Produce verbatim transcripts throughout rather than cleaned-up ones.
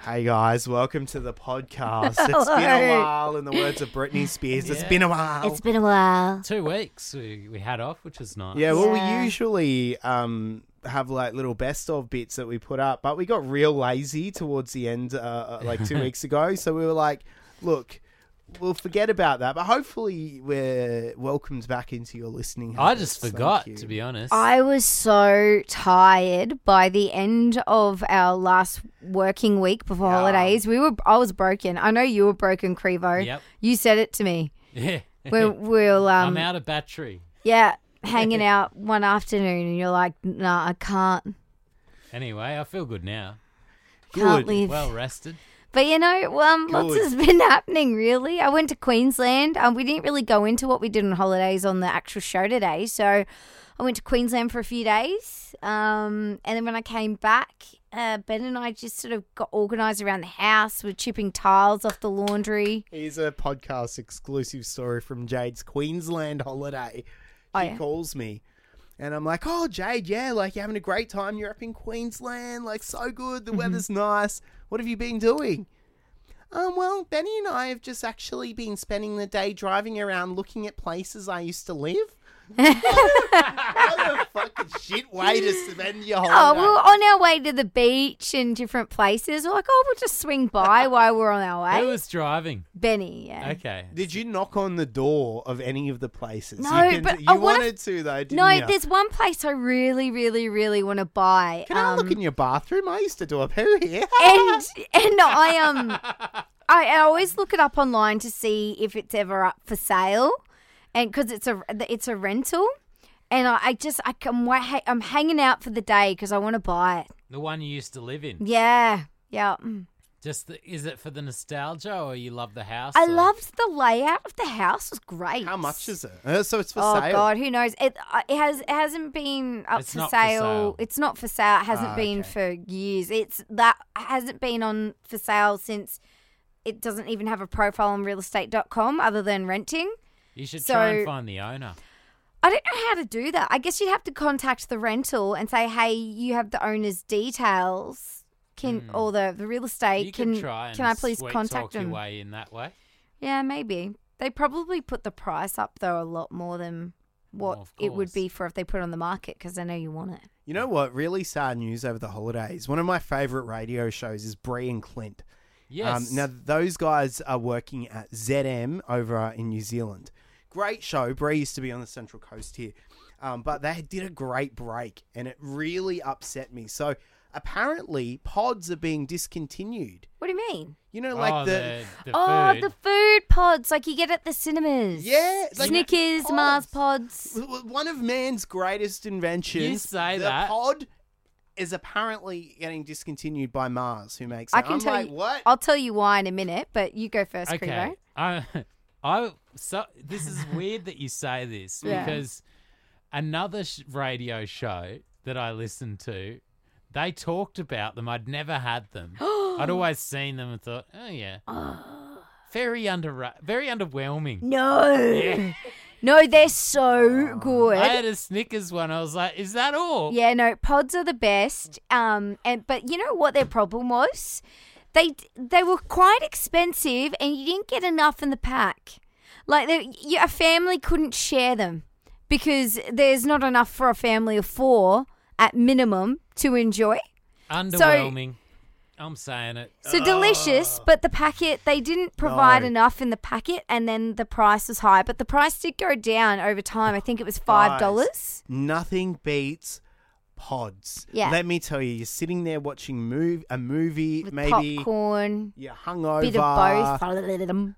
Hey guys, welcome to the podcast. It's been a while, in the words of Britney Spears. Yeah. It's been a while. It's been a while. Two weeks we, we had off, which is nice. Yeah, well, Yeah. we usually um, have like little best of bits that we put up, but we got real lazy towards the end, uh, like two weeks ago. So we were like, look, we'll forget about that, but hopefully we're welcomed back into your listening I habits. just Thank forgot, you. to be honest. I was so tired by the end of our last working week before Yeah. holidays. We were, I was broken. I know you were broken, Crevo. Yep. You said it to me. Yeah. We'll, we'll um, I'm out of battery. yeah, hanging out one afternoon, and you're like, "Nah, I can't, Anyway, I feel good now. can't Good. live." Well rested. But you know, um, lots Good. has been happening. Really, I went to Queensland. Um, we didn't really go into what we did on holidays on the actual show today. So, I went to Queensland for a few days. Um, and then when I came back, uh, Ben and I just sort of got organised around the house. We're chipping tiles off the laundry. Here's a podcast exclusive story from Jade's Queensland holiday. She Oh, yeah. calls me and I'm like, oh, Jade, yeah, like you're having a great time. You're up in Queensland. Like, so good. The weather's nice. What have you been doing? Um, well, Benny and I have just actually been spending the day driving around looking at places I used to live. What a fucking shit way to spend your holiday. Oh, we were on our way to the beach and different places. We're like, oh, we'll just swing by while we're on our Who way. was driving? Benny, yeah. Okay. Did you knock on the door of any of the places? No, you but you I wanna- wanted to, though, didn't No, you? there's one place I really, really, really want to buy. Can I um, look in your bathroom? I used to do a poo here. and and I um I, I always look it up online to see if it's ever up for sale, and because it's a it's a rental, and I, I just I can wait, I'm hanging out for the day because I want to buy it. The one you used to live in. Yeah, yeah. Mm. Just the, is it for the nostalgia or you love the house? I or- loved the layout of the house. It was great. How much is it? Uh, so it's for Oh sale. God, who knows? It uh, it has it hasn't been up It's for, not for sale. sale. It's not for sale. It hasn't Ah, been okay. for years. It's that hasn't been on for sale since it doesn't even have a profile on real estate dot com other than renting. You should So- try and find the owner. I don't know how to do that. I guess you'd have to contact the rental and say, "Hey, you have the owner's details. Can Hmm. or the the real estate You can can try and can I please sweet contact talk your them?" way in that way. Yeah, maybe. They probably put the price up though a lot more than what Well, of it would course. be for if they put it on the market because I know you want it. You know what? Really sad news over the holidays. One of my favourite radio shows is Bree and Clint. Yes. Um, now, those guys are working at Z M over uh, in New Zealand. Great show. Bree used to be on the Central Coast here. Um, but they did a great break, and it really upset me. So, apparently, pods are being discontinued. What do you mean? You know, like oh, the... the, the Oh, food. the food pods like you get at the cinemas. Yeah, like Snickers, pods. Mars pods. w- w- One of man's greatest inventions. You say the that. pod is apparently getting discontinued by Mars, who makes it. I can I'm tell like, you. what? I'll tell you why in a minute, but you go first, Okay. Crevo. I, I, so this is weird that you say this Yeah. because another sh- radio show that I listened to, they talked about them. I'd never had them. I'd always seen them and thought, oh yeah, very under, very underwhelming. No. Yeah. No, they're so good. I had a Snickers one. I was like, is that all? Yeah, no, pods are the best. Um, and but you know what their problem was? They they were quite expensive, and you didn't get enough in the pack. Like they, you, a family couldn't share them because there's not enough for a family of four at minimum to enjoy. Underwhelming. I'm saying it. So delicious, but the packet, they didn't provide No. enough in the packet, and then the price was high. But the price did go down over time. I think it was five dollars. Nothing beats pods. Yeah. Let me tell you, you're sitting there watching move, a movie, With maybe popcorn, you're hungover. bit of both.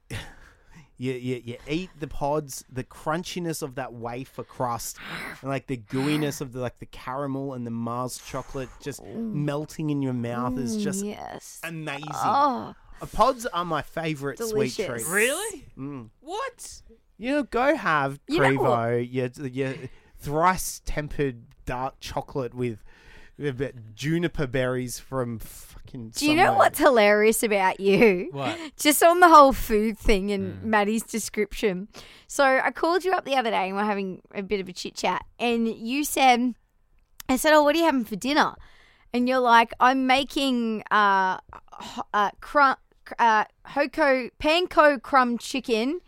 You, you, you eat the pods, the crunchiness of that wafer crust, and like the gooiness of the like the caramel and the Mars chocolate just melting in your mouth is just Yes. amazing. Oh, Uh, Pods are my favourite sweet Delicious. treat. Really? Mm. What? You know, go have You know Prevo, your, your thrice tempered dark chocolate with, with juniper berries from fucking. do you know somewhere. what's hilarious about you? What? Just on the whole food thing and Maddie's description. So I called you up the other day and we're having a bit of a chit chat, and you said, I said, "Oh, what are you having for dinner?" And you're like, "I'm making, uh, uh, crumb, uh, Hoko, panko crumb chicken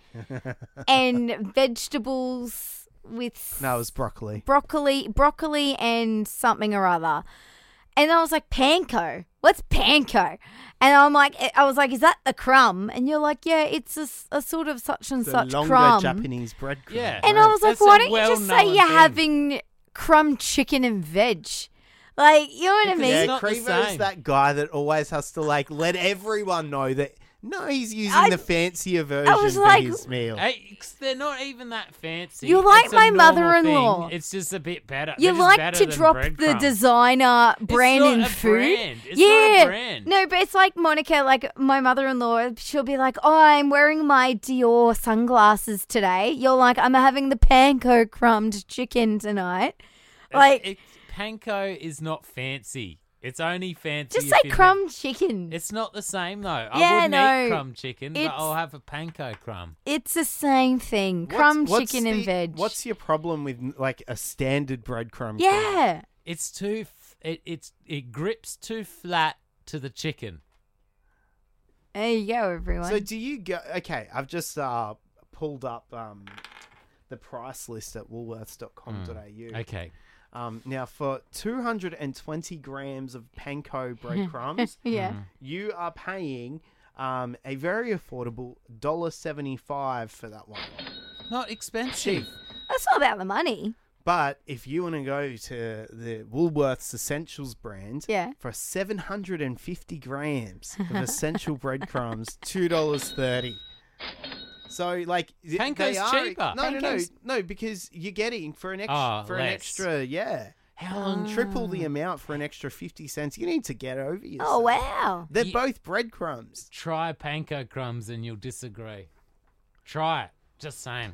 and vegetables with No, it was broccoli. broccoli, broccoli and something or other. And I was like, panko? What's panko? And I'm like, I was like, is that a crumb? And you're like, yeah, it's a, a sort of such and The such longer crumb. Japanese bread crumb. Yeah. And I was like, That's a why don't you just say well-known you're thing. having crumb chicken and veg? Like, you know what I Because mean? it's Yeah, not the Crevo's same. that guy that always has to like let everyone know that no, he's using I- the fancier version was for like- his meal. Hey, 'cause they're not even that fancy. You're like It's a my normal mother-in-law. thing. It's just a bit better. You They're just like better to than drop the breadcrumbs. designer brand not in a food. brand. It's yeah. not a brand. No, but it's like Monica, like my mother-in-law, she'll be like, oh, I'm wearing my Dior sunglasses today. You're like, I'm having the panko crumbed chicken tonight. It's- Like, it's, panko is not fancy. It's only fancy. just if say you crumb chicken. It's not the same though. Yeah, I wouldn't no. eat crumb chicken, but It's- I'll have a panko crumb. It's the same thing. What's- Crumb what's chicken and the- veg. What's your problem with like a standard breadcrumb? crumb? Yeah. It's too. F- it it's it grips too flat to the chicken. There you go, everyone. So do you go? Okay, I've just uh, pulled up um, the price list at woolworths dot com dot a u. Okay. Um, now, for two hundred twenty grams of panko breadcrumbs, yeah. you are paying um, a very affordable one dollar seventy-five for that one. Not expensive. That's not about the money. But if you want to go to the Woolworths Essentials brand, Yeah. for seven hundred fifty grams of essential breadcrumbs, two dollars thirty. So, like, th- Panko's they are cheaper. No, no, no, Panko's- no, because you're getting for an extra, Oh, for an less. extra, yeah, How long? triple the amount for an extra fifty cents. You need to get over yourself. Oh, wow. They're Ye- both breadcrumbs. Try panko crumbs and you'll disagree. Try it. Just saying.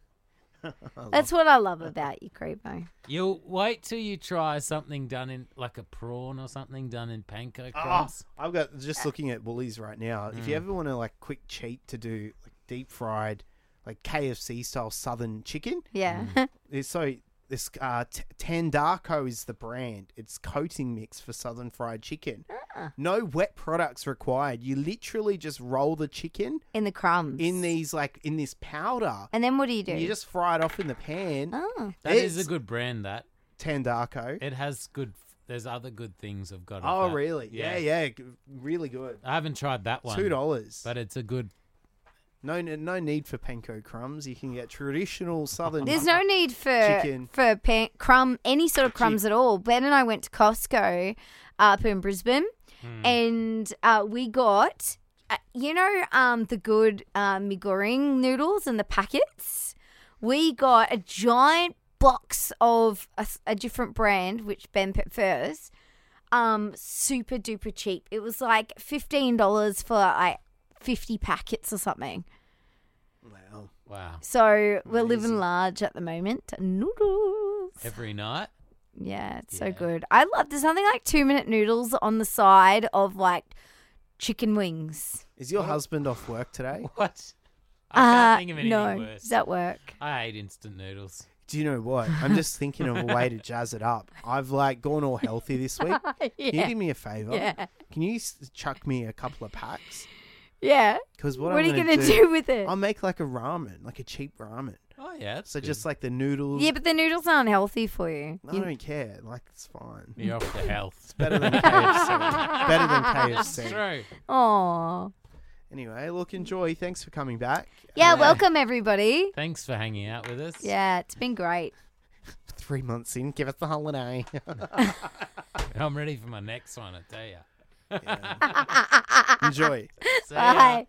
That's what I love about you, Creepo. You'll wait till you try something done in like a prawn or something done in panko Oh, crumbs. I've got just looking at Woolies right now. If Mm. you ever want to like quick cheat to do like deep fried, like K F C style Southern chicken, Yeah. it's so this uh, T- Tandarko is the brand. It's coating mix for Southern fried chicken. Ah. No wet products required. You literally just roll the chicken In the crumbs. in these like in this powder. And then what do you do? You just fry it off in the pan. Oh. That is It's a good brand. That Tandarko. it has good. There's other good things I've got. of Oh that. really? Yeah, yeah, g- really good. I haven't tried that one. Two dollars. But it's a good. No, no, no need for panko crumbs. You can get traditional Southern. There's no need for Chicken. for pan- crumb any sort of crumbs at all. Ben and I went to Costco up in Brisbane, Hmm. and uh, we got uh, you know um, the good uh, mee goreng noodles in the packets. We got a giant box of a, s- a different brand, which Ben prefers. Um, super duper cheap. It was like fifteen dollars for like fifty packets or something. Wow. Wow. So we're living Amazing. large at the moment. Noodles. Every night. Yeah, it's so Yeah. good. I love. There's something like two minute noodles on the side of like chicken wings. Is your husband off work today? What? I can't Uh, think of anything no, worse. does that work? I hate instant noodles. Do you know what? I'm just thinking of a way to jazz it up. I've like gone all healthy this week. Can you yeah, do me a favor? yeah, Can you s- chuck me a couple of packs? yeah. Because what, What, I'm are you gonna, gonna do, do with it? I'll make like a ramen, like a cheap ramen. Oh yeah. That's So good. just like the noodles. Yeah, but the noodles aren't healthy for you. I You- don't care. Like it's fine. you're off to health. Better than K F C. Better than K F C. That's true. Aw. Anyway, look, enjoy. Thanks for coming back. Yeah, Uh, welcome everybody. Thanks for hanging out with us. Yeah, it's been great. Three months in, give us the holiday. I'm ready for my next one. I tell you. Enjoy. See ya. Bye.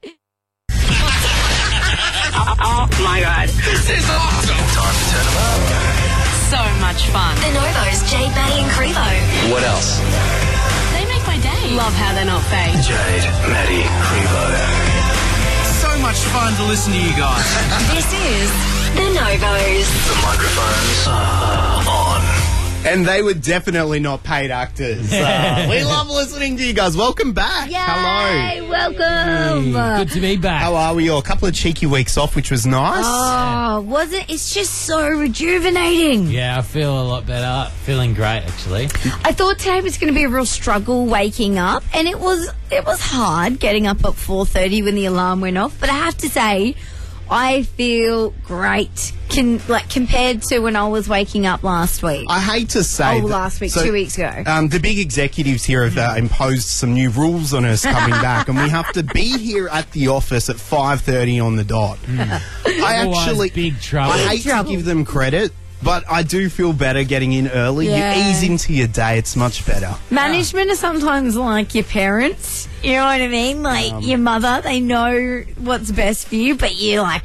Oh my god. This is awesome. Time to turn them up. So much fun. The Novos, Jade, Maddie and Crevo. What else? They make my day. Love how they're not fake. Jade, Maddie, Crevo. So much fun to listen to you guys. This is The Novos. The microphones are on. And they were definitely not paid actors. Uh, we love listening to you guys. Welcome back. Yay, Hello. welcome. Good to be back. How are we all? A couple of cheeky weeks off, which was nice. Oh, was it? It's just so rejuvenating. Yeah, I feel a lot better. Feeling great, actually. I thought today was going to be a real struggle waking up, and it was it was hard getting up at four thirty when the alarm went off. But I have to say, I feel great, Can, like compared to when I was waking up last week. I hate to say Oh, that- last week, so, two weeks ago. Um, the big executives here have uh, imposed some new rules on us coming back, and we have to be here at the office at five thirty on the dot. I Otherwise, actually, big trouble. I hate Big trouble. to give them credit, but I do feel better getting in early. Yeah. You ease into your day; it's much better. Management are sometimes like your parents. You know what I mean? Like Um, your mother, they know what's best for you, but you like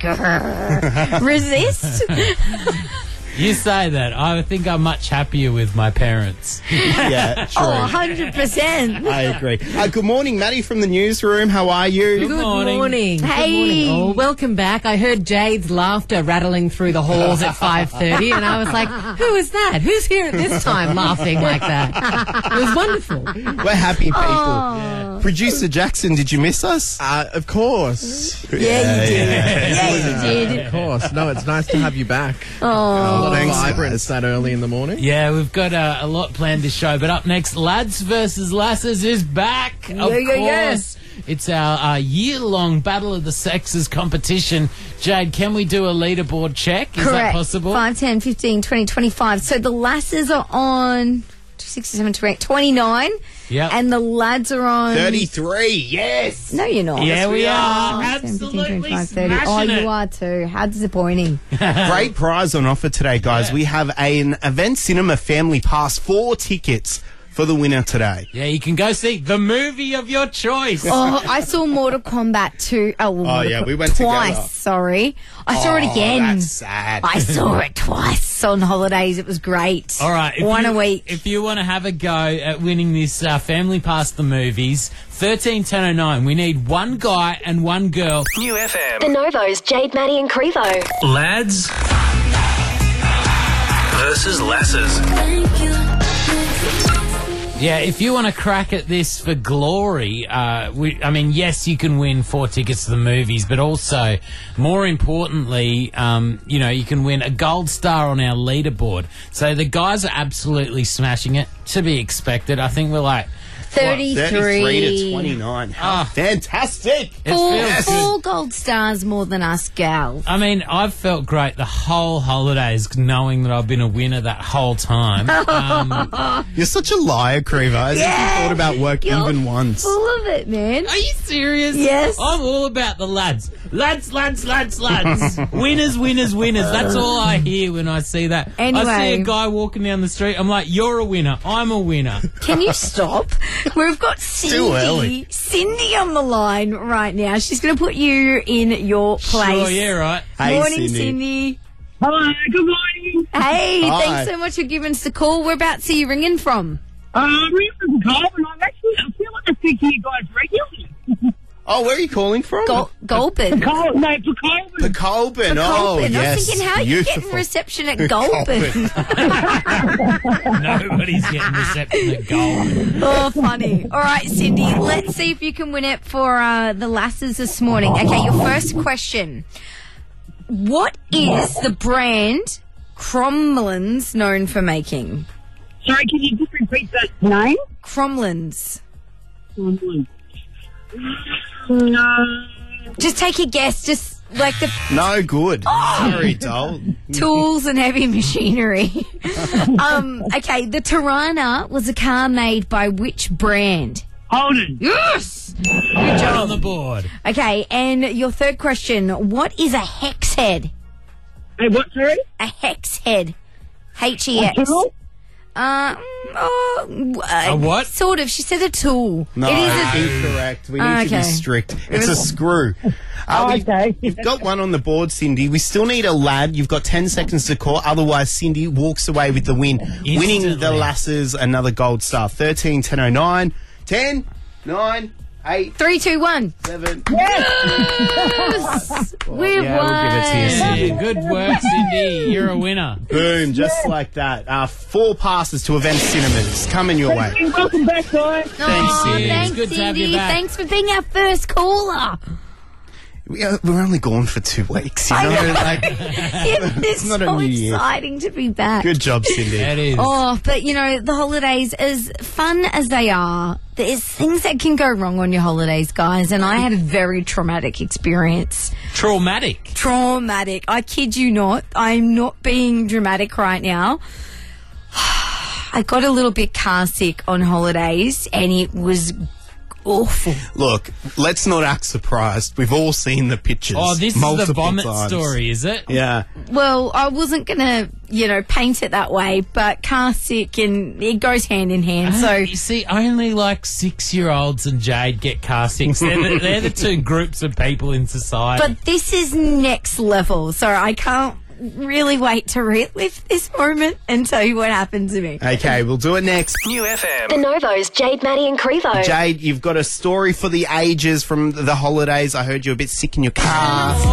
resist. You say that. I think I'm much happier with my parents. Yeah, true. Oh, one hundred percent. I agree. Uh, good morning, Maddie from the newsroom. How are you? Good Good morning. morning. Good Hey. morning. Oh, welcome back. I heard Jade's laughter rattling through the halls at five thirty, and I was like, who is that? Who's here at this time laughing like that? It was wonderful. We're happy people. Producer Jackson, did you miss us? Uh, of course. Yeah, you did. Yeah, you did. Of course. No, it's nice to have you back. Oh, A lot Thanks, of vibrance guys. that early in the morning. Yeah, we've got uh, a lot planned this show, but up next, Lads versus Lasses is back. Of Yeah, yeah, yeah. course. It's our uh, year-long Battle of the Sexes competition. Jade, can we do a leaderboard check? Is correct. that possible? five, ten, fifteen, twenty, twenty-five. So the lasses are on sixty-seven, twenty-eight, twenty-nine. Yep. And the lads are on thirty-three, yes. No, you're not. Yeah, we are. ten, fifteen, Absolutely twenty-five, thirty. smashing Oh, it. you are too. How disappointing. Great prize on offer today, guys. Yeah. We have an Event Cinema Family Pass, four tickets for the winner today. Yeah, you can go see the movie of your choice. Oh, I saw Mortal Kombat two. Oh, well, Oh, Mortal yeah, Kom- we went twice. together. Sorry, I saw it Oh, again. that's sad. I saw it twice on holidays. It was great. All right. If one you, a week. If you want to have a go at winning this uh, Family Pass the movies, thirteen ten oh nine. We need one guy and one girl. New F M. The Novos, Jade, Maddie and Crevo. Lads versus Lasses. Yeah, if you want to crack at this for glory, uh, we, I mean, yes, you can win four tickets to the movies, but also, more importantly, um, you know, you can win a gold star on our leaderboard. So the guys are absolutely smashing it, to be expected. I think we're like, thirty-three. thirty-three to twenty-nine. How fantastic. it Four, feels good. four gold stars more than us gals. I mean, I've felt great the whole holidays knowing that I've been a winner that whole time. Um, You're such a liar, Crevo. As if you thought about work You're even once. Full of it, man. are you serious? Yes. I'm all about the lads. Lads, lads, lads, lads. Winners, winners, winners. That's all I hear when I see that. I see Anyway. a guy walking down the street. I'm like, you're a winner. I'm a winner. Can you stop? We've got too early. Cindy, Cindy on the line right now. She's going to put you in your place. Sure, yeah, right. Hey, Morning, Cindy. Cindy. Hello, good morning. Hey, Hi. thanks so much for giving us the call. Whereabouts are you ringing from? Uh, I'm here from Carlton. I'm actually, I feel like I speak to you guys regularly. Oh, where are you calling from? Gol- Golben. Carl, no, for Carlton. Colburn. Oh, Golben. yes. I was thinking, how are you getting Beautiful. reception at Golben? Nobody's getting reception at gold. Oh, funny. All right, Cindy, let's see if you can win it for uh, the lasses this morning. Okay, your first question. What is the brand Cromlins known for making? Sorry, can you just repeat that name? Cromlins. No. Just take a guess. Just like the No good. Oh. Sorry, doll. tools and heavy machinery. um, okay, the Tirana was a car made by which brand? Holden. Yes! Good On job. the board. Okay, and your third question. What is a hex head? Hey, what, sorry? A hex head. H E A X. tool? Uh, mm, oh, uh, A what? Sort of. She said a tool. No, It is a... incorrect. We need to Okay. be strict. It's a screw. Uh, Oh, we've- okay. You've got one on the board, Cindy. We still need a lad. You've got ten seconds to call. Otherwise, Cindy walks away with the win, winning the Instantly. lasses another gold star. thirteen ten oh nine. ten, nine, eight, Three, two, one. seven. Yes! we yeah, won. we'll give it to you, Cindy. Yeah, good work, Cindy. You're a winner. Boom, just like that. Uh, four passes to Event Cinemas coming your way. Welcome back, guys. Thanks, Aw, Cindy. thanks, It's good to have you Cindy. back. Thanks for being our first caller. We are, we're only gone for two weeks, you know? Like, It's not a so new year. exciting to be back. good job, Cindy. That is. Oh, but you know, the holidays, as fun as they are, there's things that can go wrong on your holidays, guys. And I had a very traumatic experience. Traumatic. Traumatic. I kid you not. I'm not being dramatic right now. I got a little bit car sick on holidays and it was awful. Look, let's not act surprised. We've all seen the pictures. Oh, this is the multiple vomit times. story, is it? Yeah. Well, I wasn't going to, you know, paint it that way, but car sick and it goes hand in hand. So, You see, only like six-year-olds and Jade get car sick. They're the, they're the two groups of people in society. but this is next level. So I can't really wait to relive this moment and tell you what happened to me. Okay, we'll do it next. New F M. The Novos, Jade, Maddie and Crevo. Jade, you've got a story for the ages from the holidays. I heard you were a bit sick in your car. Ew,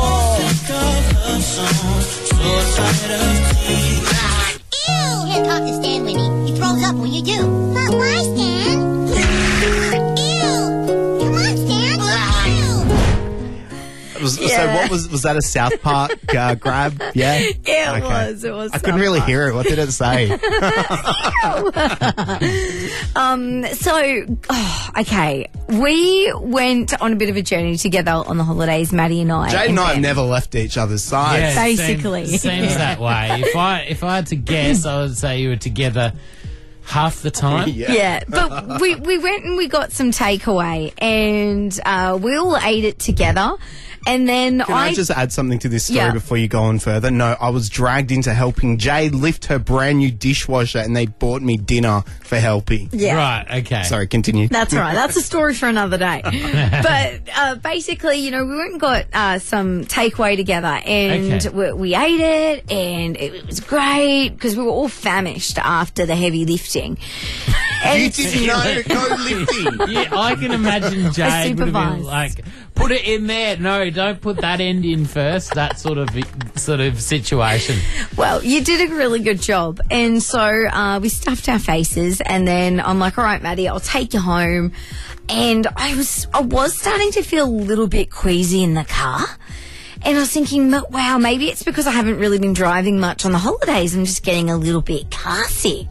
here talk to Stan, Winnie. He throws up when you do. But why, Stan? Ew! Come on, Stan! Ew! Was, So Yeah. what was was that a South Park uh, grab? Yeah? It Okay. was. It was. I couldn't really hear it. What did it say? Um. So, oh, okay, we went on a bit of a journey together on the holidays, Maddie and I. Jade and I have Ben. never left each other's sides. Yeah, it Basically. seems, seems that way. If I if I had to guess, I would say you were together half the time. Yeah, but we, we went and we got some takeaway and uh, we all ate it together. And then Can I, just add something to this story Yeah. before you go on further? No, I was dragged into helping Jade lift her brand new dishwasher and they bought me dinner for helping. Yeah. Right, okay. Sorry, continue. That's right. That's a story for another day. But uh, basically, you know, we went and got uh, some takeaway together and Okay. we, we ate it and it was great because we were all famished after the heavy lifting. You didn't know, no lifting. Yeah, I can imagine Jade would have been supervised. like, put it in there. No, don't put that end in first. That sort of sort of situation. Well, you did a really good job. And so uh, we stuffed our faces and then I'm like, all right, Maddie, I'll take you home. And I was, I was starting to feel a little bit queasy in the car. And I was thinking, wow, maybe it's because I haven't really been driving much on the holidays. I'm just getting a little bit car sick.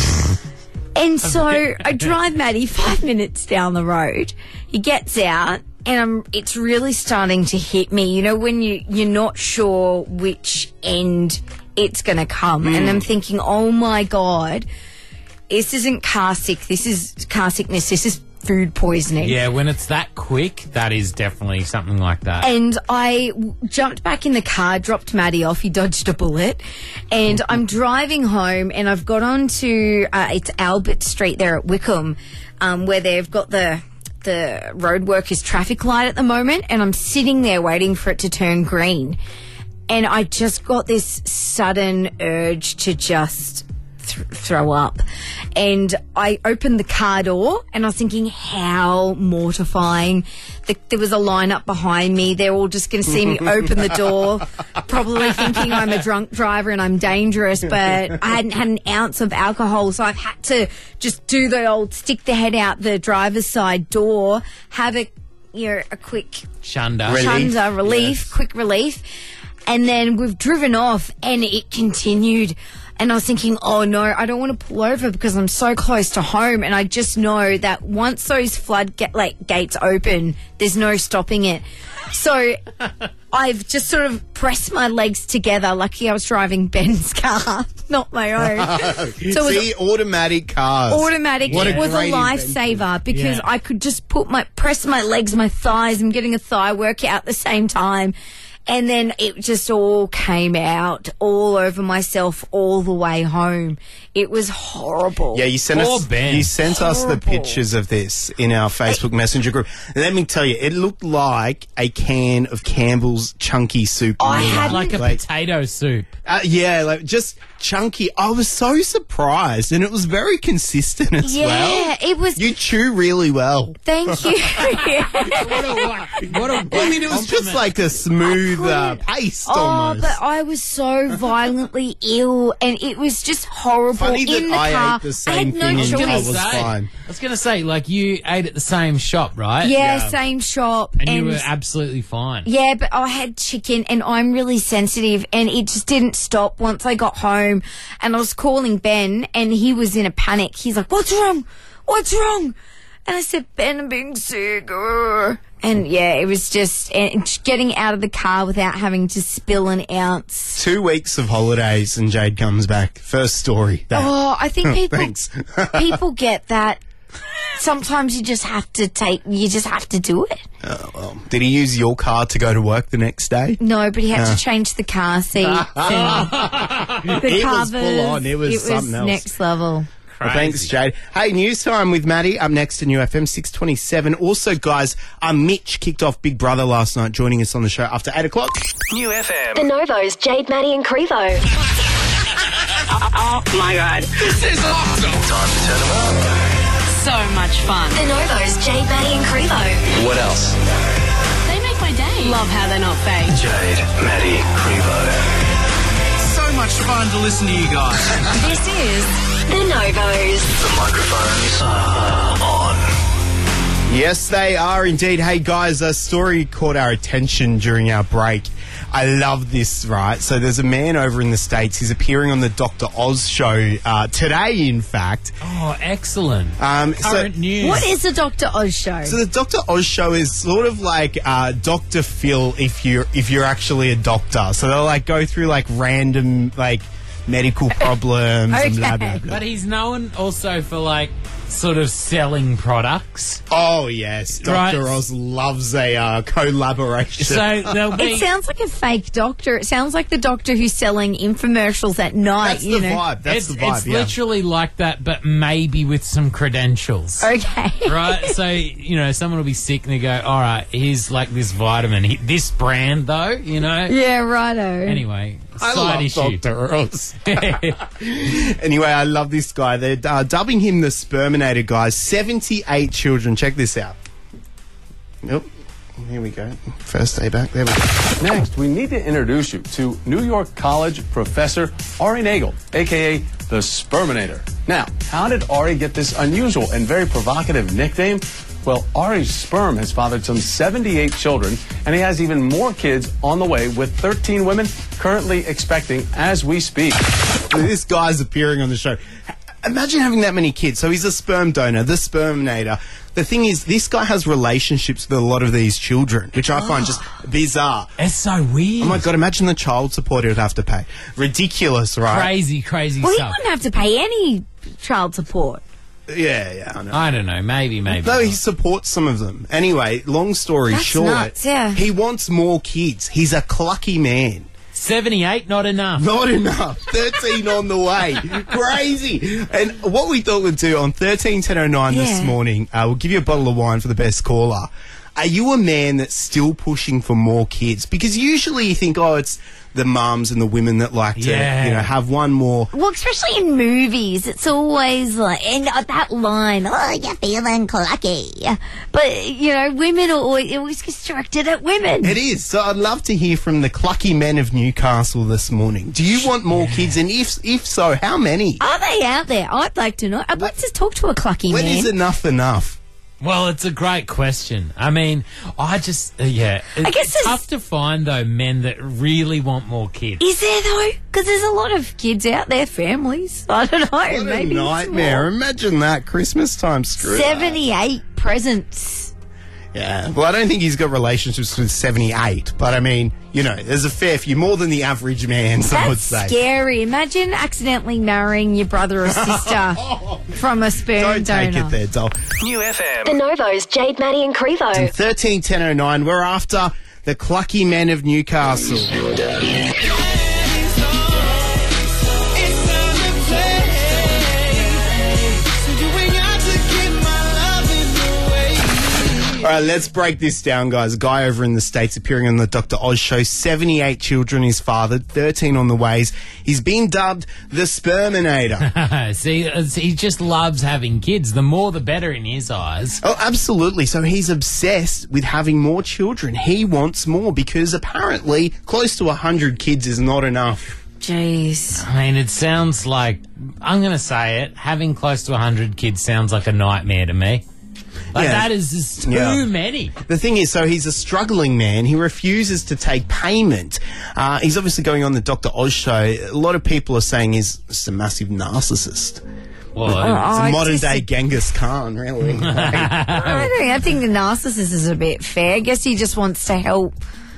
And so I drive Maddie five minutes down the road. He gets out and I'm, it's really starting to hit me. You know, when you, you're not sure which end it's going to come. And I'm thinking, oh my God, this isn't car sick. This is car sickness. This is food poisoning. Yeah, when it's that quick, that is definitely something like that. And I w- jumped back in the car, dropped Maddie off. He dodged a bullet. And I'm driving home and I've got onto, uh, it's Albert Street there at Wickham, um, where they've got the, the road workers traffic light at the moment. And I'm sitting there waiting for it to turn green. And I just got this sudden urge to just th- throw up. And I opened the car door and I was thinking, how mortifying. The, there was a line up behind me. They're all just going to see me open the door, probably thinking I'm a drunk driver and I'm dangerous, but I hadn't had an ounce of alcohol. So I've had to just do the old stick the head out the driver's side door, have a, you know, a quick Shunda. Relief. Shunda relief, Yes. quick relief. And then we've driven off and it continued. And I was thinking, oh no, I don't want to pull over because I'm so close to home. And I just know that once those flood ga- like gates open, there's no stopping it. So I've just sort of pressed my legs together. Lucky I was driving Ben's car, not my own. So it was See, automatic cars. automatic. What It was a great lifesaver because Yeah. I could just put my press my legs, my thighs. I'm getting a thigh workout at the same time. And then it just all came out all over myself all the way home. It was horrible. Yeah, you sent Poor us. Ben. You sent us the Horrible. pictures of this in our Facebook Messenger group. Let me tell you, it looked like a can of Campbell's chunky soup. I noodle. hadn't- Like a Like, potato soup. uh, yeah, like just chunky. I was so surprised, and it was very consistent as Yeah, well. it was. You chew really well. Thank you. What a, what a I mean, it was just like a smooth uh, paste Oh, almost. but I was so violently ill, and it was just horrible Funny that in the I car. ate the I same had no thing and choice. I was say, fine. I was going to say, like, you ate at the same shop, right? Yeah, Yeah. same shop, And, you were absolutely fine. yeah, but I had chicken, and I'm really sensitive, and it just didn't stop once I got home. And I was calling Ben, and he was in a panic. He's like, "What's wrong? What's wrong?" And I said, "Ben, I'm being sick." Urgh." And yeah, it was just and getting out of the car without having to spill an ounce. Two weeks of holidays and Jade comes back. First story. That. Oh, I think people Thanks. people get that. Sometimes you just have to take. You just have to do it. Oh, well. Did he use your car to go to work the next day? No, but he had to change the car seat. and the It was covers. full on. It was something else. next level. Well, thanks, Jade. Hey, news time with Maddie. Up next to New F M six twenty-seven. Also, guys, uh, Mitch kicked off Big Brother last night, joining us on the show after eight o'clock. New F M. The Novos, Jade, Maddie and Crevo. Oh my God. This is awesome. Time to turn them up. So much fun. The Novos, Jade, Maddie and Crevo. What else? They make my day. Love how they're not fake. Jade, Maddie, Crevo. So much fun to listen to you guys. This is The Novos. The microphones are on. Yes, they are indeed. Hey, guys, a story caught our attention during our break. I love this, right? So there's a man over in the States. He's appearing on the Doctor Oz show uh, today, in fact. Oh, excellent. Um, so- Current news. What is the Doctor Oz show? So the Doctor Oz show is sort of like uh, Doctor Phil if you're if you're actually a doctor. So they'll like go through like random like medical problems and blah, blah, blah. But he's known also for, like, sort of selling products. Oh yes, Doctor Right. Oz loves a uh, collaboration. So there'll be... It sounds like a fake doctor. It sounds like the doctor who's selling infomercials at night. that's you the know. vibe. That's it's the vibe. it's yeah. literally like that, but maybe with some credentials. Okay. Right? So, you know, someone will be sick and they go, all right, here's like this vitamin. He, this brand, though, you know? Yeah, righto. Anyway, I side love issue. Doctor Oz. Anyway, I love this guy. They're uh, dubbing him the Sperminator, guys. seventy-eight children. Check this out. Nope. Here we go. First day back. There we go. Next, we need to introduce you to New York College professor Ari Nagel, a k a the Sperminator. Now, how did Ari get this unusual and very provocative nickname? Well, Ari's sperm has fathered some seventy-eight children, and he has even more kids on the way, with thirteen women currently expecting as we speak. This guy's appearing on the show. Imagine having that many kids. So he's a sperm donor, the Sperminator. The thing is, this guy has relationships with a lot of these children, which I find just bizarre. It's so weird. Oh my God, imagine the child support he would have to pay. Ridiculous, right? Crazy, crazy Well, he stuff. wouldn't have to pay any child support. Yeah, yeah, I know. I don't know. Maybe, maybe. No, not. he supports some of them. Anyway, long story That's short, nuts, yeah. he wants more kids. He's a clucky man. seventy-eight, not enough. Not enough. thirteen on the way. Crazy. And what we thought we'd do on thirteen ten oh nine this Yeah. morning, uh, we'll give you a bottle of wine for the best caller. Are you a man that's still pushing for more kids? Because usually you think, oh, it's the mums and the women that like to, Yeah. you know, have one more. Well, especially in movies, it's always like, and uh, that line, oh, you're feeling clucky. But, you know, women are always, it always gets directed at women. It is. So I'd love to hear from the clucky men of Newcastle this morning. Do you want more kids? And if if so, how many? Are they out there? I'd like to know. I'd like to talk to a clucky When man. is enough enough? Well, it's a great question. I mean, I just, uh, yeah. It's I guess it's there's- tough to find, though, men that really want more kids. Is there though? Because there's a lot of kids out there, families. I don't know. What maybe a it's nightmare. more. Imagine that. Christmas time screwed up. seventy-eight presents. Yeah. Well, I don't think he's got relationships with seventy-eight, but I mean, you know, there's a fair few, more than the average man, some would That's say. scary. Imagine accidentally marrying your brother or sister from a sperm Don't donor. take it there, doll. New F M. The Novos, Jade, Maddie and Crevo. thirteen ten oh nine, we're after the Clucky Men of Newcastle. All right, let's break this down, guys. A guy over in the States appearing on the Doctor Oz show, seventy-eight children he's fathered, thirteen on the ways. He's been dubbed the Sperminator. See, it's- he just loves having kids. The more, the better in his eyes. Oh, absolutely. So he's obsessed with having more children. He wants more because apparently close to one hundred kids is not enough. Jeez. I mean, it sounds like, I'm going to say it, having close to one hundred kids sounds like a nightmare to me. Like, Yeah. that is just too Yeah. many. The thing is, so he's a struggling man. He refuses to take payment. Uh, he's obviously going on the Doctor Oz show. A lot of people are saying he's just a massive narcissist. Well, It's I a modern just- day Genghis Khan, really. Like, I don't know. I think the narcissist is a bit fair. I guess he just wants to help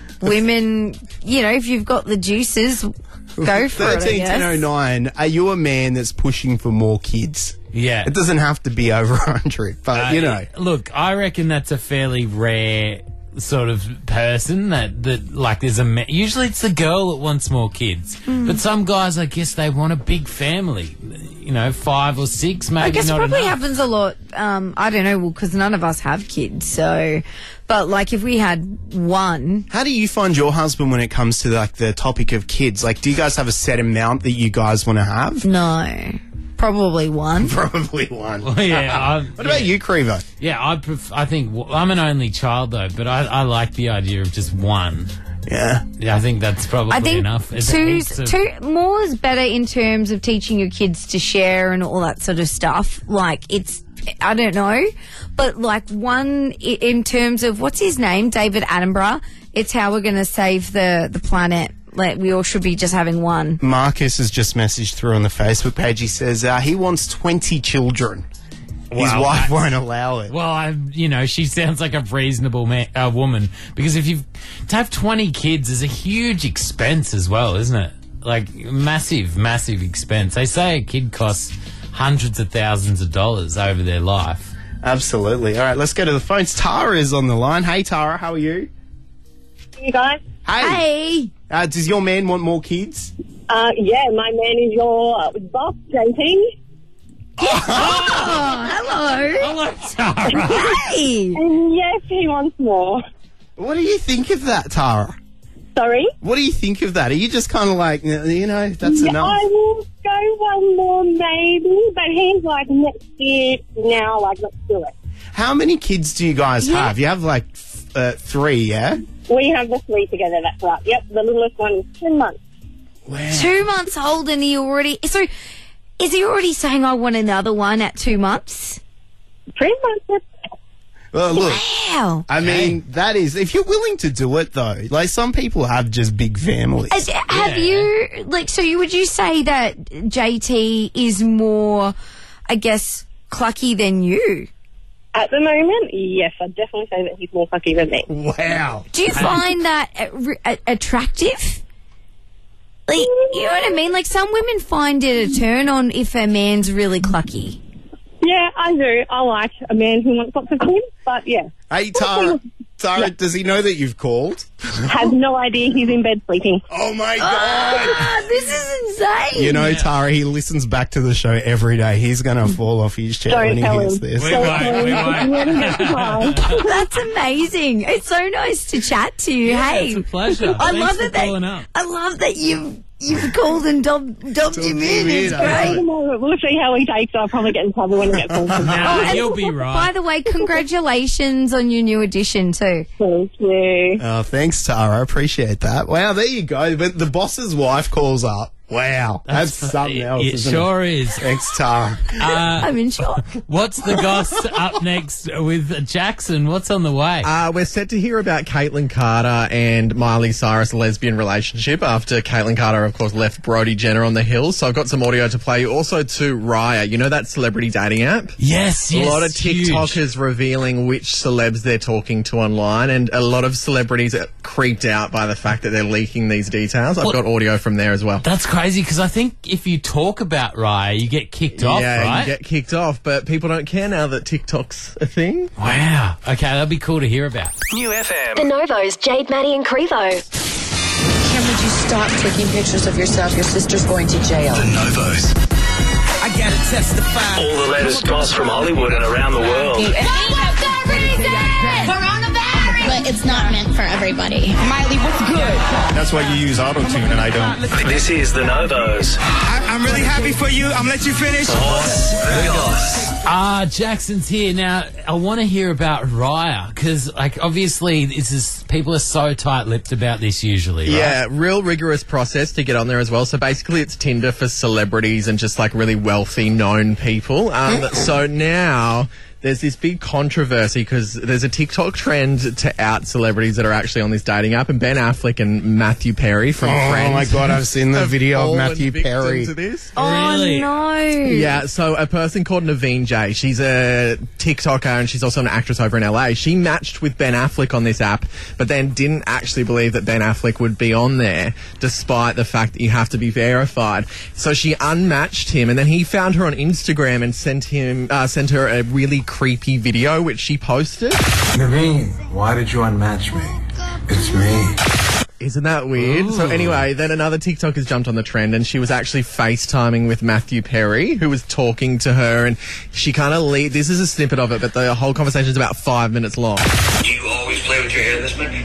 women. You know, if you've got the juices, go for it. I thirteen guess. ten oh nine, are you a man that's pushing for more kids? yeah. It doesn't have to be over one hundred, but, you know. Uh, Look, I reckon that's a fairly rare sort of person that, that like, there's a... Ma- Usually it's the girl that wants more kids. Mm. But some guys, I guess, they want a big family. You know, five or six, maybe I guess not probably enough. happens a lot. Um, I don't know, well, because none of us have kids. So, but like if we had one, How do you find your husband when it comes to, like, the topic of kids? Like, do you guys have a set amount that you guys want to have? no, probably one. Probably one. Well, yeah, I, What about you, Crevo? yeah, I pref- I think w- I'm an only child though, but I, I like the idea of just one. Yeah. Yeah, I think that's probably I think enough. There's two's, heaps of- two more is better in terms of teaching your kids to share and all that sort of stuff. Like it's, I don't know, but like one i- in terms of what's his name, David Attenborough. It's how we're going to save the the planet. Like we all should be just having one. Marcus has just messaged through on the Facebook page. He says uh, he wants twenty children. His Wow, wife that's- won't allow it. Well, I, you know, she sounds like a reasonable ma- uh, woman because if you to have twenty kids is a huge expense as well, isn't it? Like massive, massive expense. They say a kid costs hundreds of thousands of dollars over their life. Absolutely. All right, let's go to the phones. Tara is on the line. Hey, Tara, how are you? You guys? Hey. Hey, Uh, does your man want more kids? Uh, yeah, my man is your uh, boss, J P. oh, hello. Hello, Tara. Hey, And yes, he wants more. What do you think of that, Tara? Sorry? What do you think of that? Are you just kind of like, you know, that's Yeah, enough? I will go one more maybe, but he's like next year now, like let's do it. How many kids do you guys Yeah. have? You have like f- uh, three, yeah? We have the three together, that's right. Yep, the littlest one is ten months. two months old and he already. So, is he already saying I want another one at two months? Pretty much that's Well, look, Wow. I mean, that is, if you're willing to do it though, like some people have just big families. As- Have you like so? You would you say that J T is more, I guess, clucky than you? At the moment, yes, I'd definitely say that he's more fucky than me. Wow. Do you find that uh, re- uh, attractive? Like, you know what I mean? Like some women find it a turn on if a man's really clucky. Yeah, I do. I like a man who wants lots of kids, but yeah. Hey, Tara, Tara, does he know that you've called? Has no idea he's in bed sleeping. Oh my God. Ah, this is insane. You know, Tara, he listens back to the show every day. He's going to fall off his chair Don't when he tell hears him. this. We Don't won't, tell we him. won't. He's really good surprise. That's amazing. It's so nice to chat to you. hey, It's a pleasure. I Thanks love for it that calling up. I love that you've you've called and dob, dobbed him in. It's I great. know. We'll see how he takes. I'll probably get in trouble when he gets home. Nah, and you'll be By right. the way, congratulations on your new edition too. Thank you. Oh, thanks, Tara. I appreciate that. Wow, there you go. But the boss's wife calls up. Wow, that's, something else, It isn't sure is. it? Thanks, Tara. Uh, I'm in shock. what's the goss up next with Jackson? What's on the way? Uh, we're set to hear about Caitlin Carter and Miley Cyrus' lesbian relationship after Caitlin Carter, of course, left Brody Jenner on the hills. So I've got some audio to play you. Also to Raya. You know that celebrity dating app? yes, yes. a lot of huge. TikTokers revealing which celebs they're talking to online, and a lot of celebrities are creeped out by the fact that they're leaking these details. I've What? got audio from there as well. That's crazy because I think if you talk about Raya, you get kicked off, yeah, right? you get kicked off, but people don't care now that TikTok's a thing. Wow. Okay, that'd be cool to hear about. New F M. The Novos, Jade, Maddie and Crevo. Kim, would you stop taking pictures of yourself? Your sister's going to jail. The Novos. I gotta testify. All the latest goss from Hollywood and around the world. But it's not meant for everybody. Miley, what's good? That's why you use auto-tune and I don't. This is the Novos. I, I'm really happy for you. I'm gonna let you finish. Ah, Jackson's here. Now, I want to hear about Raya because, like, obviously, this is people are so tight-lipped about this usually, right? Yeah, real rigorous process to get on there as well. So basically, it's Tinder for celebrities and just, like, really wealthy, known people. Um, so now there's this big controversy because there's a TikTok trend to out celebrities that are actually on this dating app, and Ben Affleck and Matthew Perry from oh Friends. Oh my God, I've seen the video of Matthew Perry. To this. Oh Really? no! Yeah, so a person called Naveen J, she's a TikToker and she's also an actress over in L A. She matched with Ben Affleck on this app, but then didn't actually believe that Ben Affleck would be on there, despite the fact that you have to be verified. So she unmatched him, and then he found her on Instagram and sent him, uh, sent her a really creepy video, which she posted. Naveen, why did you unmatch me? It's me. Isn't that weird? Ooh. So anyway, then another TikToker's jumped on the trend, and she was actually FaceTiming with Matthew Perry, who was talking to her, and she kind of lead. This is a snippet of it, but the whole conversation is about five minutes long. Do you always play with your hair this much?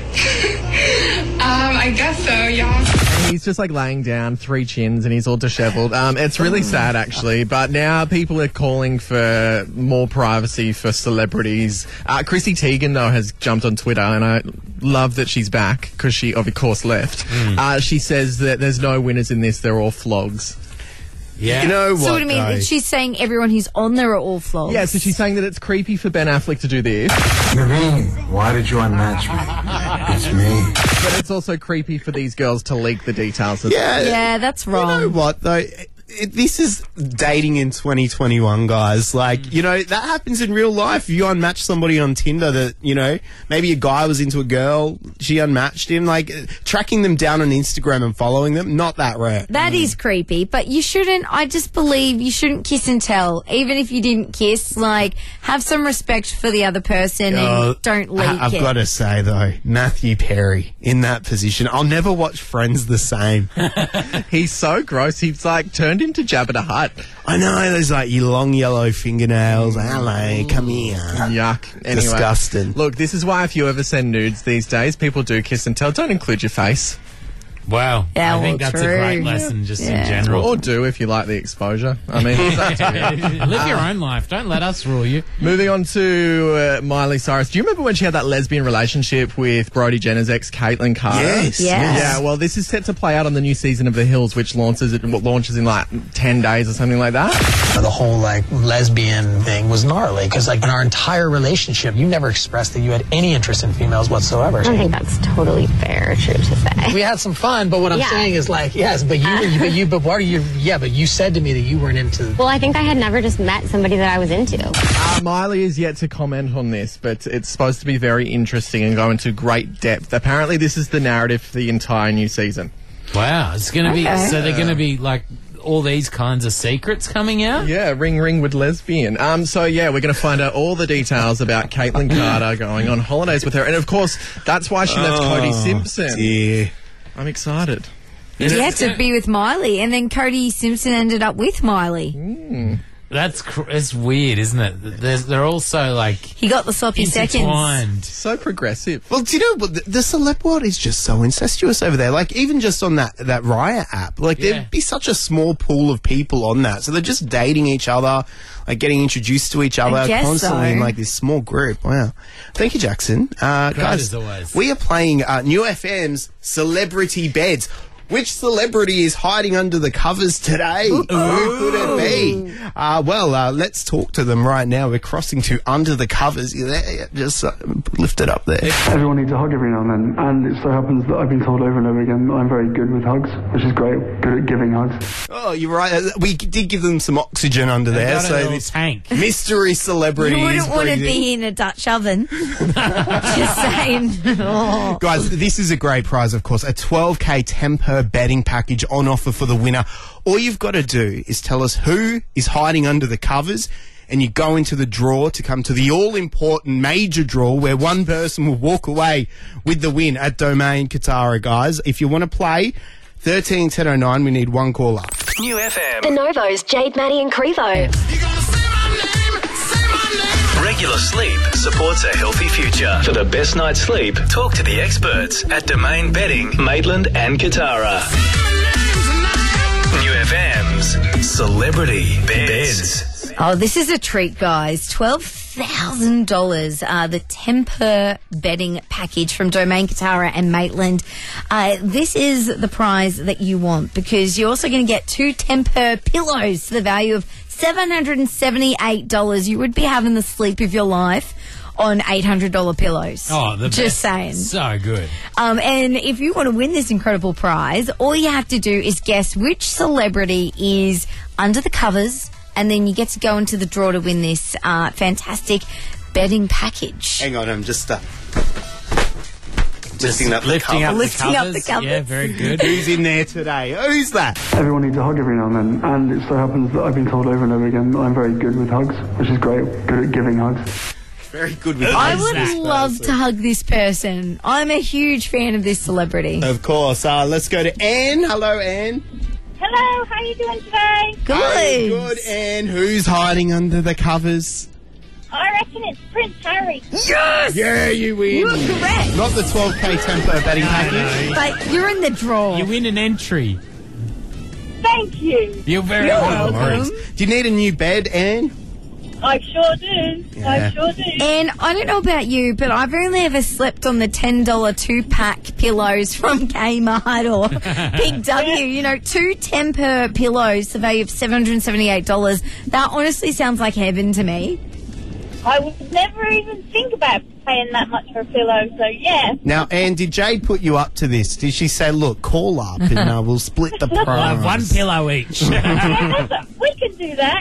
um, I guess so, yeah. And he's just like laying down, three chins, and he's all disheveled. Um, it's really sad, actually. But now people are calling for more privacy for celebrities. Uh, Chrissy Teigen, though, has jumped on Twitter, and I love that she's back because she, of course, left. Mm. Uh, she says that there's no winners in this; they're all flogs. Yeah. You know what? So what do you mean? though? She's saying everyone who's on there are all flogs. Yeah, so she's saying that it's creepy for Ben Affleck to do this. Naveen, why did you unmatch me? It's me. But it's also creepy for these girls to leak the details. Of Yeah, yeah, that's wrong. You know what though? It, this is dating in twenty twenty-one, guys. Like, you know, that happens in real life. You unmatch somebody on Tinder that, you know, maybe a guy was into a girl, she unmatched him. Like, tracking them down on Instagram and following them, not that rare. That mm. is creepy, but you shouldn't, I just believe you shouldn't kiss and tell. Even if you didn't kiss, like, have some respect for the other person uh, and don't leak I, I've it. got to say, though, Matthew Perry in that position, I'll never watch Friends the same. He's so gross. He's, like, turned into Jabba the Hutt. I know, there's like your long yellow fingernails. Hello, come here. Yuck. Anyway, disgusting. Look, this is why if you ever send nudes these days, people do kiss and tell. Don't include your face. Wow. Yeah, I think well, that's true. a great lesson just Yeah. in general. Or do if you like the exposure. I mean, it's up to you. Live your own life. Don't let us rule you. Moving on to uh, Miley Cyrus. Do you remember when she had that lesbian relationship with Brody Jenner's ex, Caitlyn Carter? Yes. Yes. Yeah, well, this is set to play out on the new season of The Hills, which launches launches in like ten days or something like that. The whole like lesbian thing was gnarly because like in our entire relationship, you never expressed that you had any interest in females whatsoever. I don't think that's totally fair, true to say. We had some fun, but what I'm Yeah. saying is like, yes, but you, Uh, but you, but what are you? Yeah, but you said to me that you weren't into. Well, I think I had never just met somebody that I was into. Uh, Miley is yet to comment on this, but it's supposed to be very interesting and go into great depth. Apparently, this is the narrative for the entire new season. Wow. It's going to be, Okay. so they're going to be like all these kinds of secrets coming out? Yeah, ring ring with lesbian. Um, so yeah, we're going to find out all the details about Caitlyn Carter going on holidays with her, and of course, that's why she left Oh, Cody Simpson. Dear. I'm excited. Yeah, to be with Miley, and then Cody Simpson ended up with Miley. Mm. That's cr- it's weird, isn't it? There's, they're all so like He got the sloppy seconds. intertwined. So progressive. Well, do you know what? The, the celeb world is just so incestuous over there. Like, even just on that, that Raya app, like, Yeah. there'd be such a small pool of people on that. So they're just dating each other, like, getting introduced to each other guess constantly so. in, like, this small group. Wow. Thank you, Jackson. Uh, Great guys, as always. we are playing uh, New F M's Celebrity Beds. Which celebrity is hiding under the covers today? Who could it be? Uh, well, uh, let's talk to them right now. We're crossing to Under the Covers. You there? Yeah, just uh, lift it up there. Everyone needs a hug every now and then, and it so happens that I've been told over and over again I'm very good with hugs, which is great, good at giving hugs. Oh, you're right. Uh, We did give them some oxygen under They there, got a so little this tank. mystery celebrity You is wouldn't want to breathing. be in a Dutch oven. Just saying. Oh. Guys, this is a great prize, of course. A twelve K Tempur per betting package on offer for the winner. All you've got to do is tell us who is hiding under the covers, and you go into the draw to come to the all-important major draw where one person will walk away with the win at Domain Katara, guys. If you want to play, thirteen ten oh nine, we need one caller. New F M. The Novos, Jade, Maddie and Crevo. Regular sleep supports a healthy future. For the best night's sleep, talk to the experts at Domain Bedding, Maitland and Katara. New F M's Celebrity Beds. Oh, this is a treat, guys. twelve thousand dollars, uh, the Tempur bedding package from Domain Katara and Maitland. Uh, this is the prize that you want because you're also going to get two Tempur pillows to the value of seven hundred seventy-eight dollars. You would be having the sleep of your life on eight hundred dollars pillows. Oh, the Just best. saying. So good. Um, and if you want to win this incredible prize, all you have to do is guess which celebrity is under the covers, and then you get to go into the draw to win this uh, fantastic bedding package. Hang on, I'm just uh, lifting up the Lifting up covers. the Lifting up covers. the covers. Yeah, very good. Who's in there today? Who's that? Everyone needs a hug every now and then, and it so happens that I've been told over and over again that I'm very good with hugs, which is great, good at giving hugs. Very good with I hugs, would this love person. to hug this person. I'm a huge fan of this celebrity. Of course. Uh, let's go to Anne. Hello, Anne. Hello, how are you doing today? Good. Hey, good, Anne. Who's hiding under the covers? I reckon it's Prince Harry. Yes! Yeah, you win. You're correct. Not the twelve K Tempur betting package. But you're in the draw. You win an entry. Thank you. You're very You're welcome. welcome. Do you need a new bed, Anne? I sure do. Yeah. I sure do. And I don't know about you, but I've only ever slept on the ten dollars two-pack pillows from Kmart or Big W. You know, two Tempur pillows, the value of seven hundred seventy-eight dollars. That honestly sounds like heaven to me. I would never even think about paying that much for a pillow, so yeah. Now, Anne, did Jade put you up to this? Did she say, look, call up and uh, we'll split the price? We'll have one pillow each. Yeah, we can do that,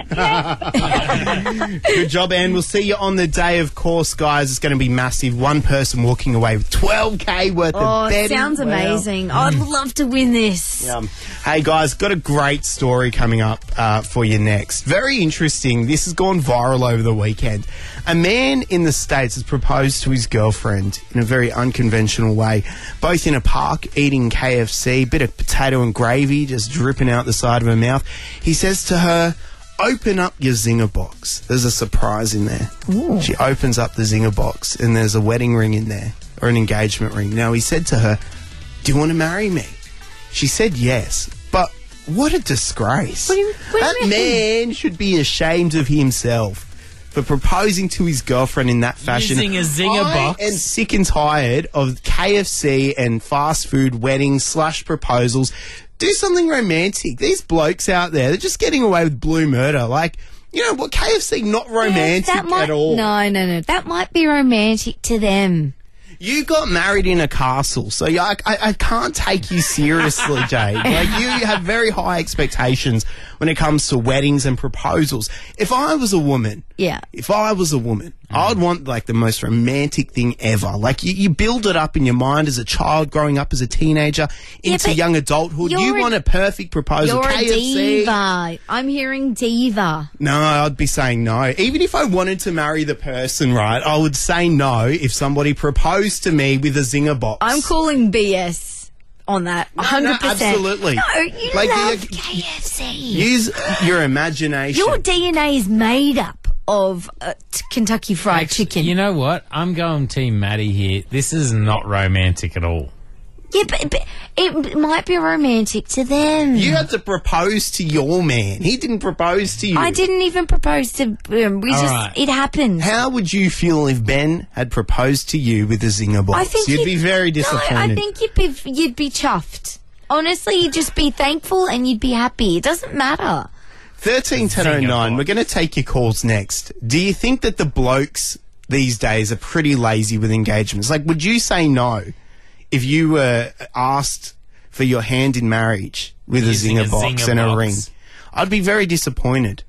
yeah. Good job, Anne. We'll see you on the day, of course, guys. It's going to be massive. One person walking away with twelve K worth Oh, of it betting. sounds Wow. amazing. I'd love to win this. Um, hey, guys, got a great story coming up uh, for you next. Very interesting. This has gone viral over the weekend. A man in the States has proposed to his girlfriend in a very unconventional way, both in a park, eating K F C, bit of potato and gravy just dripping out the side of her mouth. He says to her, open up your Zinger box. There's a surprise in there. Ooh. She opens up the Zinger box and there's a wedding ring in there, or an engagement ring. Now, he said to her, do you want to marry me? She said yes, but what a disgrace. What do you- what do that you mean? man should be ashamed of himself for proposing to his girlfriend in that fashion. Using a Zinger I box. am sick and tired of K F C and fast food weddings slash proposals. Do something romantic. These blokes out there, they're just getting away with blue murder. Like, you know what, K F C not romantic Yes, that might, at all. No, no, no. That might be romantic to them. You got married in a castle, so yeah, I, I, I can't take you seriously, Jade. Like, you have very high expectations when it comes to weddings and proposals. If I was a woman, Yeah. if I was a woman, I would want like the most romantic thing ever. Like, you, you build it up in your mind as a child, growing up as a teenager, Yeah, into but young adulthood. You you're a- want a perfect proposal. You're K F a C. diva. I'm hearing diva. No, I'd be saying no. Even if I wanted to marry the person, right, I would say no if somebody proposed to me with a Zinger box. I'm calling B S on that. one hundred percent. No, absolutely. No, you Like, love you- K F C. Use your imagination. Your D N A is made up of uh, t- Kentucky Fried Actually, Chicken. You know what? I'm going Team Maddie here. This is not romantic at all. Yeah, but, but it might be romantic to them. You had to propose to your man. He didn't propose to you. I didn't even propose to him. We All just, right. it happened. How would you feel if Ben had proposed to you with a Zinger box? I think You'd you'd- be very disappointed. No, I think you'd be, you'd be chuffed. Honestly, you'd just be thankful and you'd be happy. It doesn't matter. thirteen ten oh nine, we're going to take your calls next. Do you think that the blokes these days are pretty lazy with engagements? Like, would you say no if you were asked for your hand in marriage with Using a a Zinger box Zinger and a box. ring? I'd be very disappointed.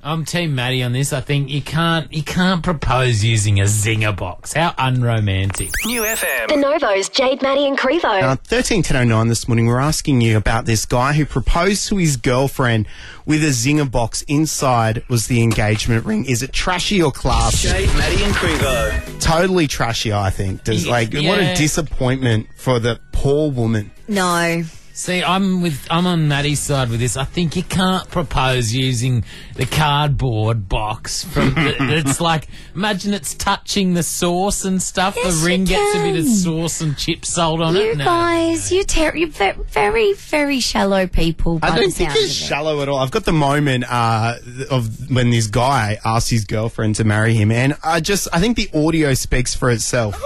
I'm Team Maddie on this. I think you can't you can't propose using a zinger box. How unromantic. New F M. The Novos, Jade, Maddie and Crevo. Uh, thirteen ten oh nine this morning, we're asking you about this guy who proposed to his girlfriend with a zinger box. Inside was the engagement ring. Is it trashy or classy? Jade, Maddie and Crevo. Totally trashy, I think. Does, Y- like, what yeah. a disappointment for the poor woman. No. See, I'm with I'm on Maddie's side with this. I think you can't propose using the cardboard box from. the, it's like imagine it's touching the sauce and stuff. Yes, the ring you gets a bit of can. sauce and chips sold on You it. No. guys, you're, ter- you're ve- very, very shallow people. By I don't the think sounds it's of it. shallow at all. I've got the moment uh, of when this guy asked his girlfriend to marry him, and I just I think the audio speaks for itself.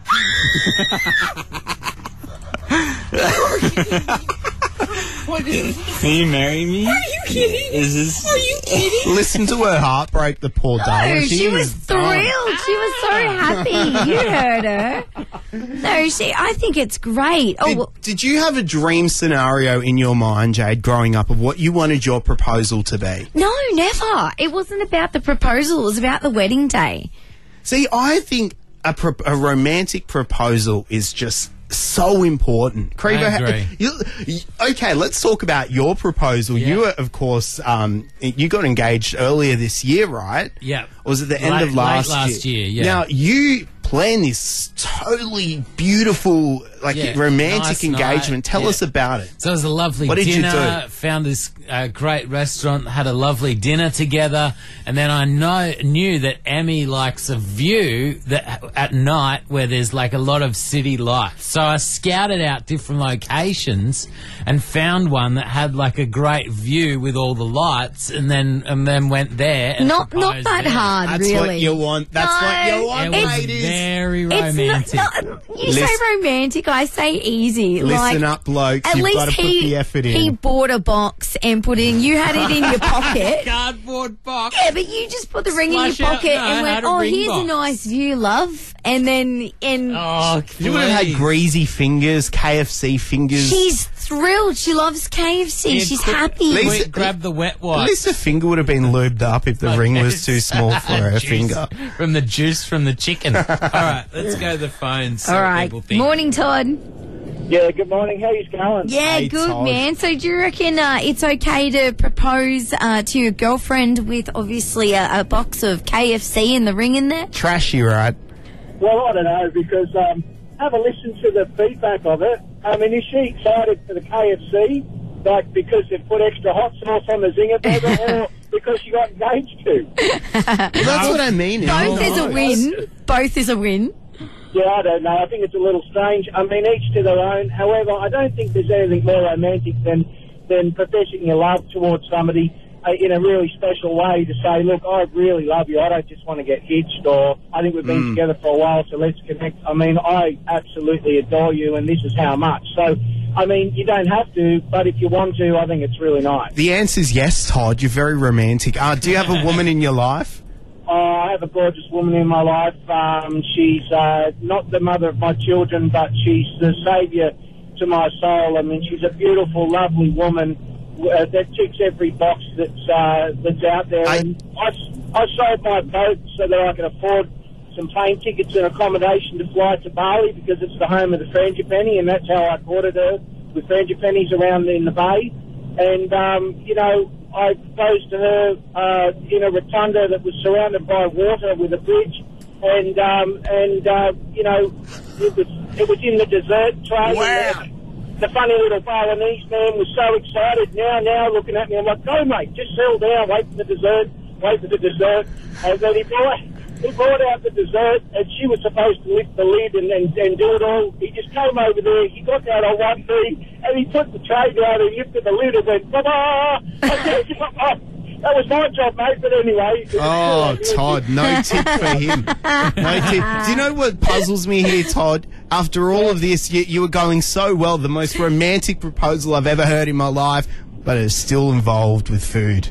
Can you marry me? Are you kidding? Is this? Are you kidding? Listen to her heartbreak, the poor No, darling. she, was is done. thrilled. She was so happy. You heard her. No, she. I think it's great. Oh, Did, well, did you have a dream scenario in your mind, Jade, growing up, of what you wanted your proposal to be? no, never. It wasn't about the proposal. It was about the wedding day. See, I think a, pro- a romantic proposal is just so important. Crevo, I ha- agree. you- you- okay, let's talk about your proposal. Yeah. You were, of course, um, you got engaged earlier this year, right? Yeah. Or was it the end Late- of last late last year, yeah. Now, you planned this totally beautiful, like, Yeah, romantic nice engagement. night, Tell yeah. us about it. So it was a lovely What did you dinner. do? Found this uh, great restaurant, had a lovely dinner together, and then I know knew that Emmy likes a view that at night where there's like a lot of city lights. So I scouted out different locations and found one that had like a great view with all the lights, and then and then went there. And Not, not proposed that there. hard, That's really. what you want. That's No, what you want, It was ladies. very It's romantic. not, not. You say Listen- romantic. I say easy. Listen like, up, blokes. At You've least got to put he the effort in. he bought a box and put in. You had it in your pocket. Cardboard box. Yeah, but you just put the ring Splash in your out- pocket no, I and had went, a "Oh, ring here's a box." nice view, love." And then, and Oh, You would have had please. greasy fingers, K F C fingers. she's thrilled. She loves K F C. Yeah, She's quick- happy. Lisa- Quick, grab the wet At wipe. least her finger would have been lubed up if the ring was too small for her Juice finger. From the juice from the chicken. All right, let's go to the phones. see All what right. people think. Morning, Todd. Yeah, good morning. How you going? Yeah, Hey, good, Todd. man. So do you reckon uh, it's okay to propose uh, to your girlfriend with obviously a, a box of K F C and the ring in there? Trashy, right? Well, I don't know, because um, have a listen to the feedback of it. I mean, is she excited for the K F C, like because they've put extra hot sauce on the zinger burger, or because she got engaged to? Well, that's what I mean. Both is a win. Both is a win. Yeah, I don't know. I think it's a little strange. I mean, each to their own. However, I don't think there's anything more romantic than than professing your love towards somebody uh, in a really special way to say, look, I really love you. I don't just want to get hitched, or I think we've been Mm. together for a while, so let's connect. I mean, I absolutely adore you, and this is how much. So, I mean, you don't have to, but if you want to, I think it's really nice. The answer is yes, Todd. You're very romantic. Uh, do you have a woman in your life? Uh, I have a gorgeous woman in my life. Um, she's uh, not the mother of my children, but she's the saviour to my soul. I mean, she's a beautiful, lovely woman uh, that ticks every box that's uh, that's out there. I- and I, I sold my boat so that I could afford some plane tickets and accommodation to fly to Bali, because it's the home of the Frangipani, and that's how I courted her, with Frangipanis around in the bay. And, um, you know, I proposed to her uh, in a rotunda that was surrounded by water with a bridge, and um, and uh, you know, it was it was in the dessert tray. Wow. And the funny little Balinese man was so excited. Now, now looking at me, I'm like, "Go, mate, just settle down, wait for the dessert, wait for the dessert." And then he brought he brought out the dessert, and she was supposed to lift the lid and, and, and do it all. He just came over there, he got down on one knee, and he took the tray down and lifted the lid and went, "Ta-da!" I said, "Oh, that was my job, mate." But anyway. Oh, Todd, no tip for him. No tip. Do you know what puzzles me here, Todd? After all of this, you, you were going so well. The most romantic proposal I've ever heard in my life, but it's still involved with food.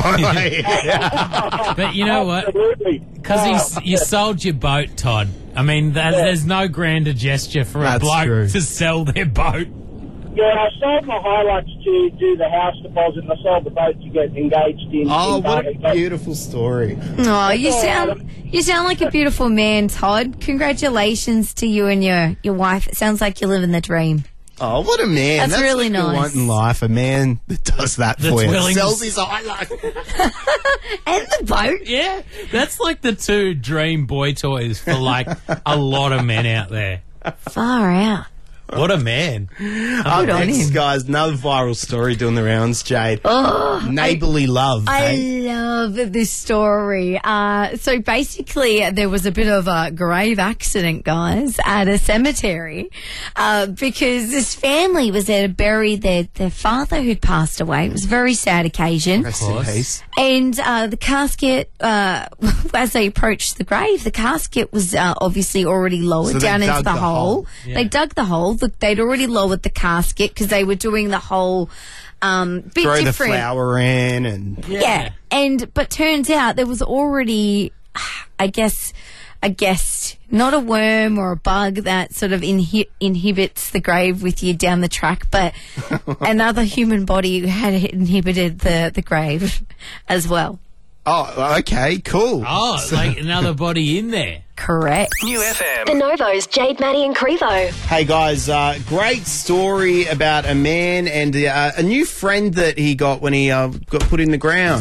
But you know what? Because you sold your boat, Todd. I mean, that, there's no grander gesture for That's a bloke true. to sell their boat. Yeah, I sold my Hilux to do the house deposit, and I sold the boat to get engaged in. Oh, in what Bali. a beautiful story. Oh, you sound you sound like a beautiful man, Todd. Congratulations to you and your, your wife. It sounds like you're living the dream. Oh, what a man. That's That's really what you nice. want in life, a man that does that That's for you. willing to- Sells his Hilux. And the boat. Yeah, that's like the two dream boy toys for like a lot of men out there. Far out. What a man. Oh, Good on next, him. guys, another viral story doing the rounds, Jade. Oh, Neighbourly love. I eh? love this story. Uh, so basically, there was a bit of a grave accident, guys, at a cemetery uh, because this family was there to bury their, their father who'd passed away. It was a very sad occasion. Rest in peace. And uh, the casket, uh, as they approached the grave, the casket was uh, obviously already lowered So they down into dug the, the hole. hole. Yeah. They dug the hole. Look, they'd already lowered the casket because they were doing the whole um, bit Throw the different. flower in and... Yeah. And but turns out there was already, I guess, a guest, not a worm or a bug that sort of inhi- inhibits the grave with you down the track, but another human body had inhibited the, the grave as well. Oh, okay, cool. Oh, like another body in there. Correct. New F M. The Novos, Jade, Maddie and Crevo. Hey guys, uh, great story about a man and uh, a new friend that he got when he uh, got put in the ground.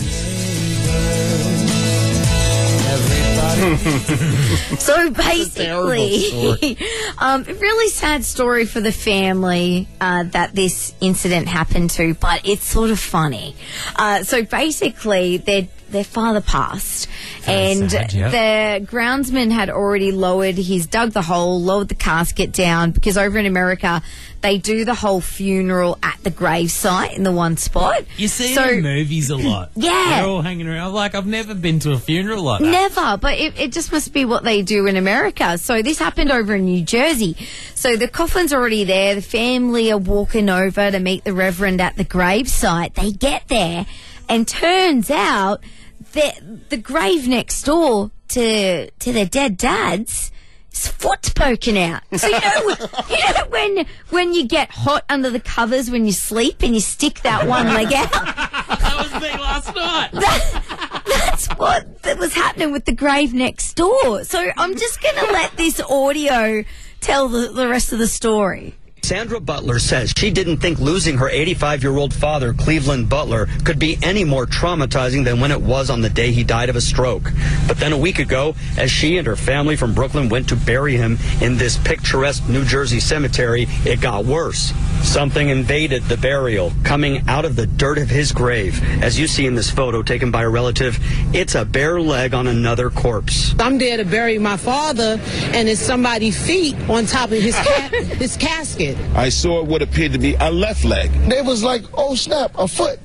So basically, um, a really sad story for the family uh, that this incident happened to, but it's sort of funny. Uh, so basically, their their father passed, and sad, yep. the groundsman had already lowered his dug the hole, lowered the casket down because over in America they do the whole funeral at the gravesite in the one spot. You see So- it in movies a lot. Yeah. They're all hanging around. Like, I've never been to a funeral like that. Never, but it, it just must be what they do in America. So this happened over in New Jersey. So the coffin's already there. The family are walking over to meet the reverend at the gravesite. They get there, and turns out that the grave next door to to their dead dad's, his foot's poking out. So you know, you know when when you get hot under the covers when you sleep and you stick that one leg out. That was me last night. That, that's what that was happening with the grave next door. So I'm just going to let this audio tell the, the rest of the story. Sandra Butler says she didn't think losing her eighty-five-year-old father, Cleveland Butler, could be any more traumatizing than when it was on the day he died of a stroke. But then a week ago, as she and her family from Brooklyn went to bury him in this picturesque New Jersey cemetery, it got worse. Something invaded the burial, coming out of the dirt of his grave. As you see in this photo taken by a relative, it's a bare leg on another corpse. I'm there to bury my father, and it's somebody's feet on top of his ca- his casket. I saw what appeared to be a left leg. It was like, oh snap, a foot.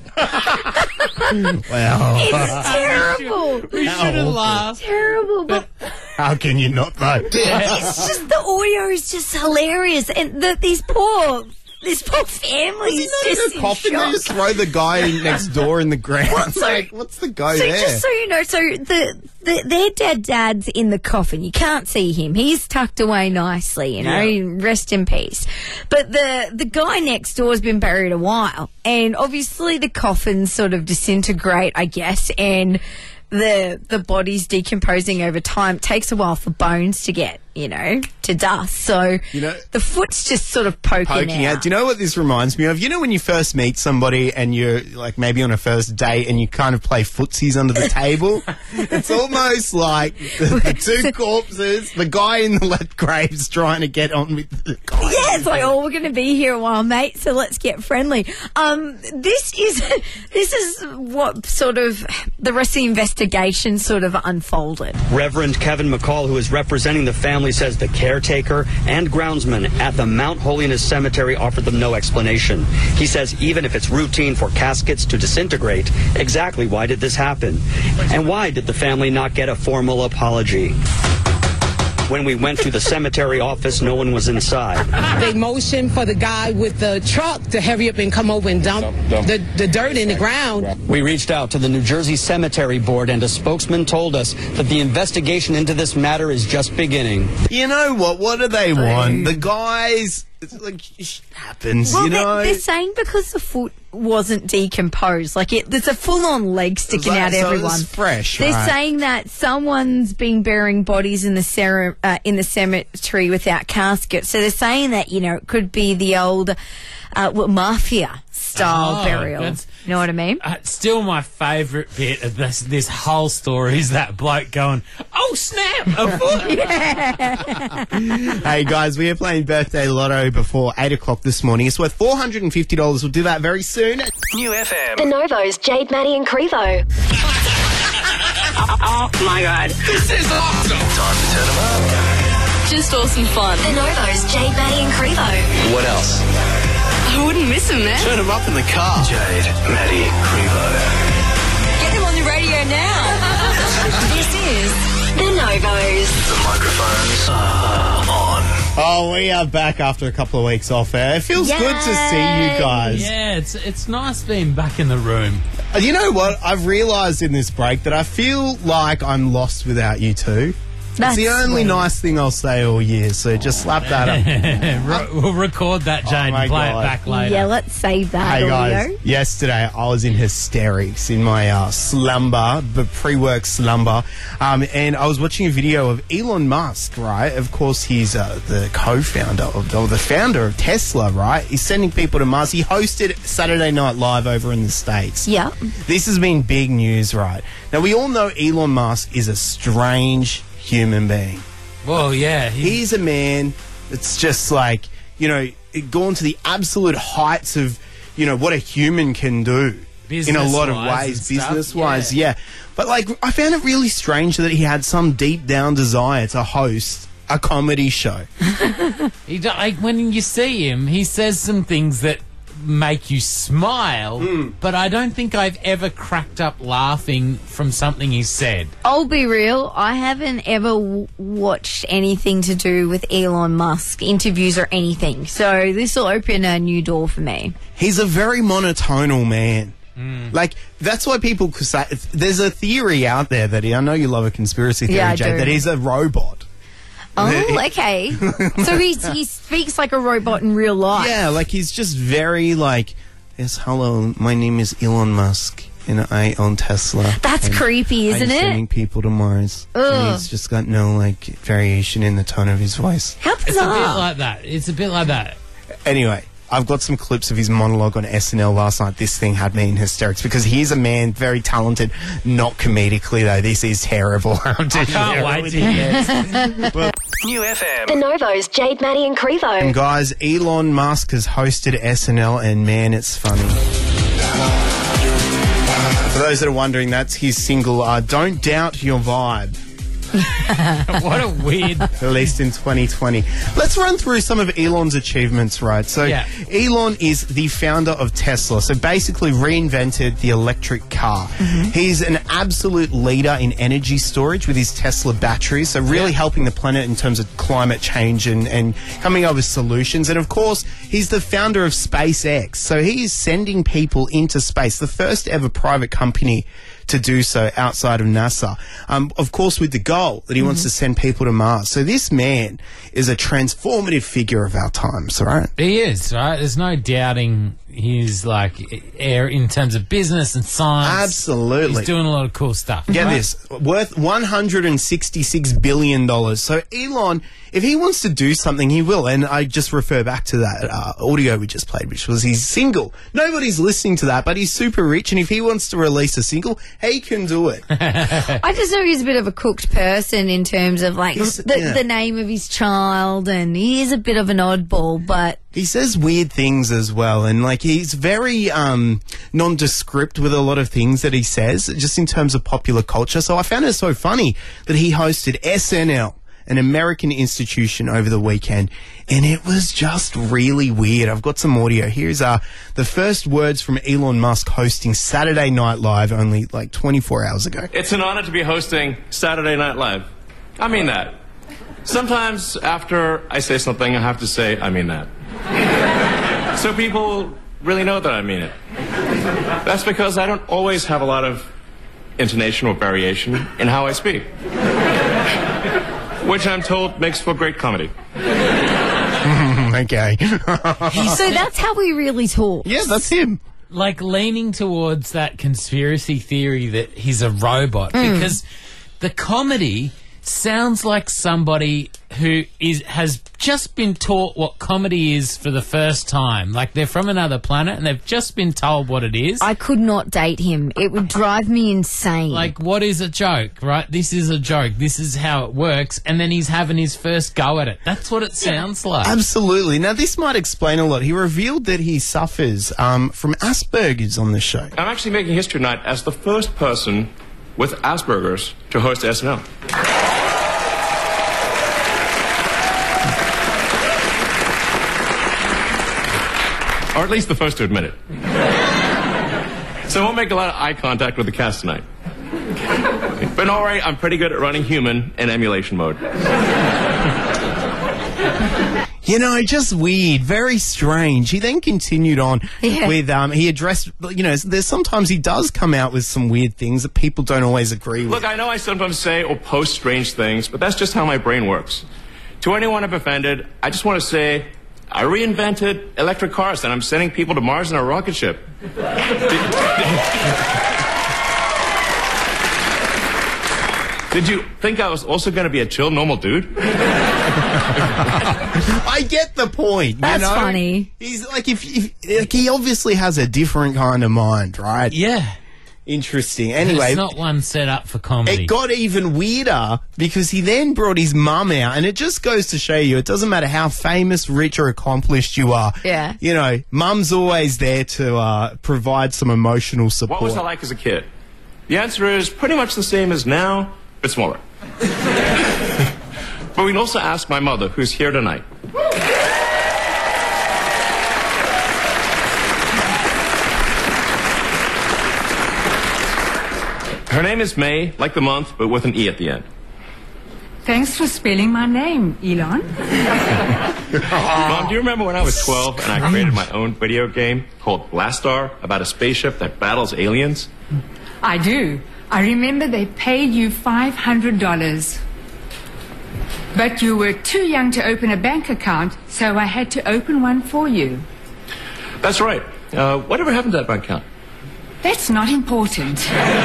Wow. It's terrible. We should have laughed. Terrible, but How can you not though? it's just the audio is just hilarious, and the, these poor this poor family is just in Coffin, they shock. just throw the guy next door in the ground. Well, so- like, what's the go So there? just so you know, so the, the their dead dad's in the coffin. You can't see him. He's tucked away nicely, you know. Yeah. Rest in peace. But the the guy next door has been buried a while, and obviously the coffins sort of disintegrate, I guess, and the the body's decomposing over time. It takes a while for bones to get, you know, to dust. So You know- the foot's just sort of poking, Poking out. Do you know what this reminds me of? You know when you first meet somebody and you're like maybe on a first date and you kind of play footsies under the table? It's almost like the, the two corpses, the guy in the left grave's trying to get on with the guy. Yeah, it's like, oh, we're going to be here a while, mate, so let's get friendly. Um, this is this is what sort of the rest of the investigation sort of unfolded. Reverend Kevin McCall, who is representing the family, says the caretaker and groundsman at the Mount Holiness Cemetery offered them no explanation. He says even if it's routine for caskets to disintegrate, exactly why did this happen? And why did the family not get a formal apology? When we went to the cemetery office, no one was inside. They motioned for the guy with the truck to hurry up and come over and dump the, the dirt in the ground. We reached out to the New Jersey Cemetery Board, and a spokesman told us that the investigation into this matter is just beginning. You know what? What do they want? The guys It's like, it happens, Well, you they- know? they're saying because the foot wasn't decomposed, like it, there's a full-on leg sticking like- out. so it was Everyone fresh, They're right. saying that someone's been burying bodies in the cer- uh, in the cemetery without caskets. So they're saying that you know it could be the old uh, well, mafia style Oh, burial. that's- You know what I mean? Uh, still, my favourite bit of this this whole story is that bloke going, "Oh snap, a foot!" Hey guys, we are playing Birthday Lotto before eight o'clock this morning. It's worth four hundred fifty dollars. We'll do that very soon. New F M. The Novo's Jade, Maddie and Crevo. Oh my god. This is awesome. Time to turn them up. Just awesome fun. The Novo's Jade, Maddie and Crevo. What else? I wouldn't miss him, man. Turn them up in the car. Jade, Maddie, Crevo. Get him on the radio now. This is The Novo's. The microphones are on. Oh, we are back after a couple of weeks off air. It feels good to see you guys. Yeah, it's it's nice being back in the room. Uh, You know what? I've realised in this break that I feel like I'm lost without you two. That's it's the only sweet. nice thing I'll say all year, so just slap that up. Re- we'll record that, Jane, my and play God. it back later. Yeah, let's save that Hey guys, audio. yesterday I was in hysterics in my uh, slumber, the pre-work slumber, um, and I was watching a video of Elon Musk, right? Of course, he's uh, the co-founder of, or the founder of Tesla, right? He's sending people to Mars. He hosted Saturday Night Live over in the States. Yeah. This has been big news, right? Now, we all know Elon Musk is a strange human being. Well, yeah. He, He's a man that's just like, you know, gone to the absolute heights of, you know, what a human can do in a lot of Business-wise ways, and stuff, business-wise, yeah. yeah. But, like, I found it really strange that he had some deep-down desire to host a comedy show. he do- like, when you see him, he says some things that make you smile, Hmm. but I don't think I've ever cracked up laughing from something he said. I'll be real. I haven't ever w- watched anything to do with Elon Musk, interviews or anything. So this will open a new door for me. He's a very monotonal man. Like, that's why people could say, there's a theory out there that he, I know you love a conspiracy theory, Yeah, I Jade, do. that he's a robot. Oh, okay. So he's, he speaks like a robot in real life. Yeah, like he's just very like, yes, hello, my name is Elon Musk and I own Tesla. That's and creepy, isn't I'm it? sending people to Mars. And Ugh. he's just got no like variation in the tone of his voice. How It's a bit bizarre. like that. It's a bit like that. Anyway, I've got some clips of his monologue on S N L last night. This thing had me in hysterics because he's a man, very talented, not comedically though. This is terrible. I'm just Can't share it wait with to you. hear. New F M. The Novo's Jade, Maddie and Crevo. And guys, Elon Musk has hosted S N L, and man, it's funny. For those that are wondering, that's his single, uh, Don't Doubt Your Vibe, What a weird. released in twenty twenty. Let's run through some of Elon's achievements, right? So, Yeah. Elon is the founder of Tesla, so basically reinvented the electric car. He's an absolute leader in energy storage with his Tesla batteries, so really helping the planet in terms of climate change and, and coming up with solutions. And of course, he's the founder of SpaceX, so he is sending people into space, the first ever private company to do so outside of NASA. Um, of course, with the goal that he wants to send people to Mars. So this man is a transformative figure of our times, right? He is, right? There's no doubting his, like, air in terms of business and science. Absolutely. He's doing a lot of cool stuff. Get right? this, worth one hundred sixty-six billion dollars. So Elon, if he wants to do something, he will. And I just refer back to that uh, audio we just played, which was his single. Nobody's listening to that, but he's super rich. And if he wants to release a single, he can do it. I just know he's a bit of a cooked person in terms of like He's- the, yeah. the name of his child, and he is a bit of an oddball, but He says weird things as well, and like he's very um, nondescript with a lot of things that he says, just in terms of popular culture. So I found it so funny that he hosted S N L, an American institution, over the weekend, and it was just really weird. I've got some audio. Here's uh, the first words from Elon Musk hosting Saturday Night Live only like twenty-four hours ago. It's an honor to be hosting Saturday Night Live. I mean that. Sometimes after I say something, I have to say, I mean that. So people really know that I mean it. That's because I don't always have a lot of intonation or variation in how I speak. Which I'm told makes for great comedy. okay. So that's how we really talk. Yeah, that's him. Like leaning towards that conspiracy theory that he's a robot Mm. because the comedy sounds like somebody who is has just been taught what comedy is for the first time. Like they're from another planet and they've just been told what it is. I could not date him. It would drive me insane. Like, what is a joke, right? This is a joke. This is how it works. And then he's having his first go at it. That's what it sounds like. Absolutely. Now, this might explain a lot. He revealed that he suffers um, from Asperger's on the show. I'm actually making history tonight as the first person with Asperger's to host S N L. Or at least the first to admit it. So I won't make a lot of eye contact with the cast tonight. But don't worry, I'm pretty good at running human in emulation mode. You know, just weird, very strange. He then continued on Yeah. with, um, he addressed, you know, there's sometimes he does come out with some weird things that people don't always agree with. Look, I know I sometimes say or post strange things, but that's just how my brain works. To anyone I've offended, I just want to say I reinvented electric cars and I'm sending people to Mars in a rocket ship. Did you think I was also going to be a chill, normal dude? I get the point. That's you know? funny. He's like, if, if like, he obviously has a different kind of mind, right? Yeah. Interesting. Anyway, It's not one set up for comedy. it got even weirder because he then brought his mum out, and it just goes to show you it doesn't matter how famous, rich, or accomplished you are. Yeah. You know, mum's always there to uh, provide some emotional support. What was I like as a kid? The answer is pretty much the same as now, but smaller. But we can also ask my mother, who's here tonight. Her name is May, like the month, but with an E at the end. Thanks for spelling my name, Elon. Mom, do you remember when I was twelve and I created my own video game called Blastar about a spaceship that battles aliens? I do. I remember they paid you five hundred dollars. But you were too young to open a bank account, so I had to open one for you. That's right. Uh, whatever happened to that bank account? That's not important.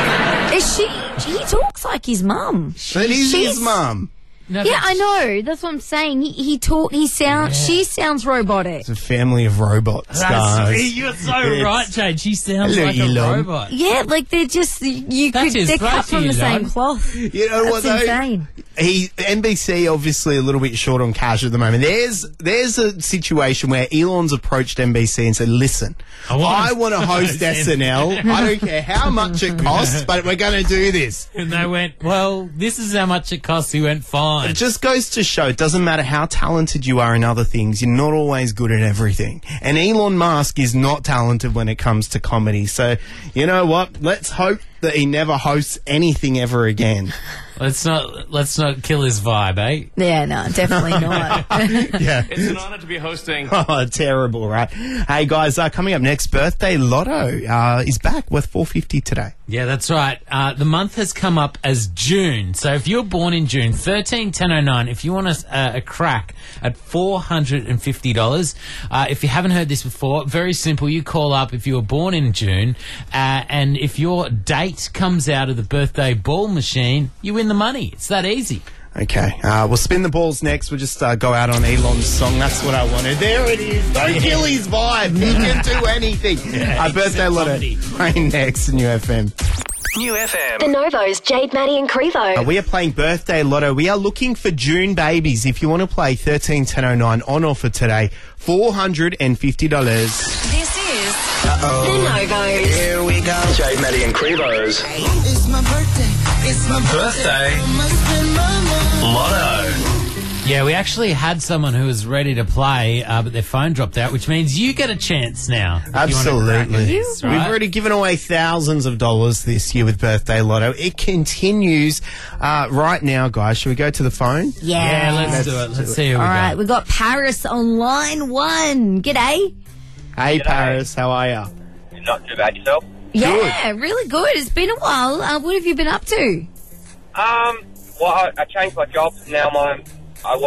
Is she? He talks like his mum. That is She's- his mum. No, Yeah, I that's- know. That's what I'm saying. He, he talk. He sounds. She sounds robotic. It's a family of robots, That's, guys. you're so It's- right, Jade. She sounds Hello, like a Elon. robot. Yeah, like they're just you That could. is They're right, cut from the Elon. same cloth. You know what, That's though? insane. He N B C obviously a little bit short on cash at the moment. There's there's a situation where Elon's approached N B C and said, "Listen, I want- I want to host S N L. I don't care how much it costs, but we're going to do this." And they went, well, this is how much it costs. He went, fine. It just goes to show it doesn't matter how talented you are in other things, you're not always good at everything. And Elon Musk is not talented when it comes to comedy. So, you know what? Let's hope that he never hosts anything ever again. Let's not let's not kill his vibe, eh? Yeah, no, definitely not. Yeah. It's an honor to be hosting. Oh, terrible, right? Hey, guys, uh, coming up next, Birthday Lotto uh, is back with four fifty today. Yeah, that's right. Uh, the month has come up as June. So if you're born in June, thirteen ten oh nine, if you want a, uh, a crack at four hundred fifty dollars, uh, if you haven't heard this before, very simple. You call up if you were born in June, uh, and if your date comes out of the birthday ball machine, you win the money. It's that easy. Okay, uh, we'll spin the balls next. We'll just uh, go out on Elon's song. That's what I wanted. There it is. Don't kill his vibe. He can do anything. Yeah, uh, Birthday Lotto. Playing next in U F M. New F M. The Novos, Jade, Maddie and Crevo. Uh, we are playing Birthday Lotto. We are looking for June babies. If you want to play thirteen ten oh nine on offer today, four hundred fifty dollars. This is The Novos. Here we go. Jade, Maddie and Crevo's It's my birthday. It's my Birthday Must spend my money. Lotto. Yeah, we actually had someone who was ready to play, uh, but their phone dropped out, which means you get a chance now. if you want to crack at Absolutely. this, right? We've already given away thousands of dollars this year with Birthday Lotto. It continues uh, right now, guys. Should we go to the phone? Yeah, Yeah. let's do it. Let's see who All we right, got. we got Paris on line one. G'day. Hey, Paris, how are you? Not too bad yourself. Yeah, really good. It's been a while. Uh, what have you been up to? Um, well, I, I changed my job. Now my I work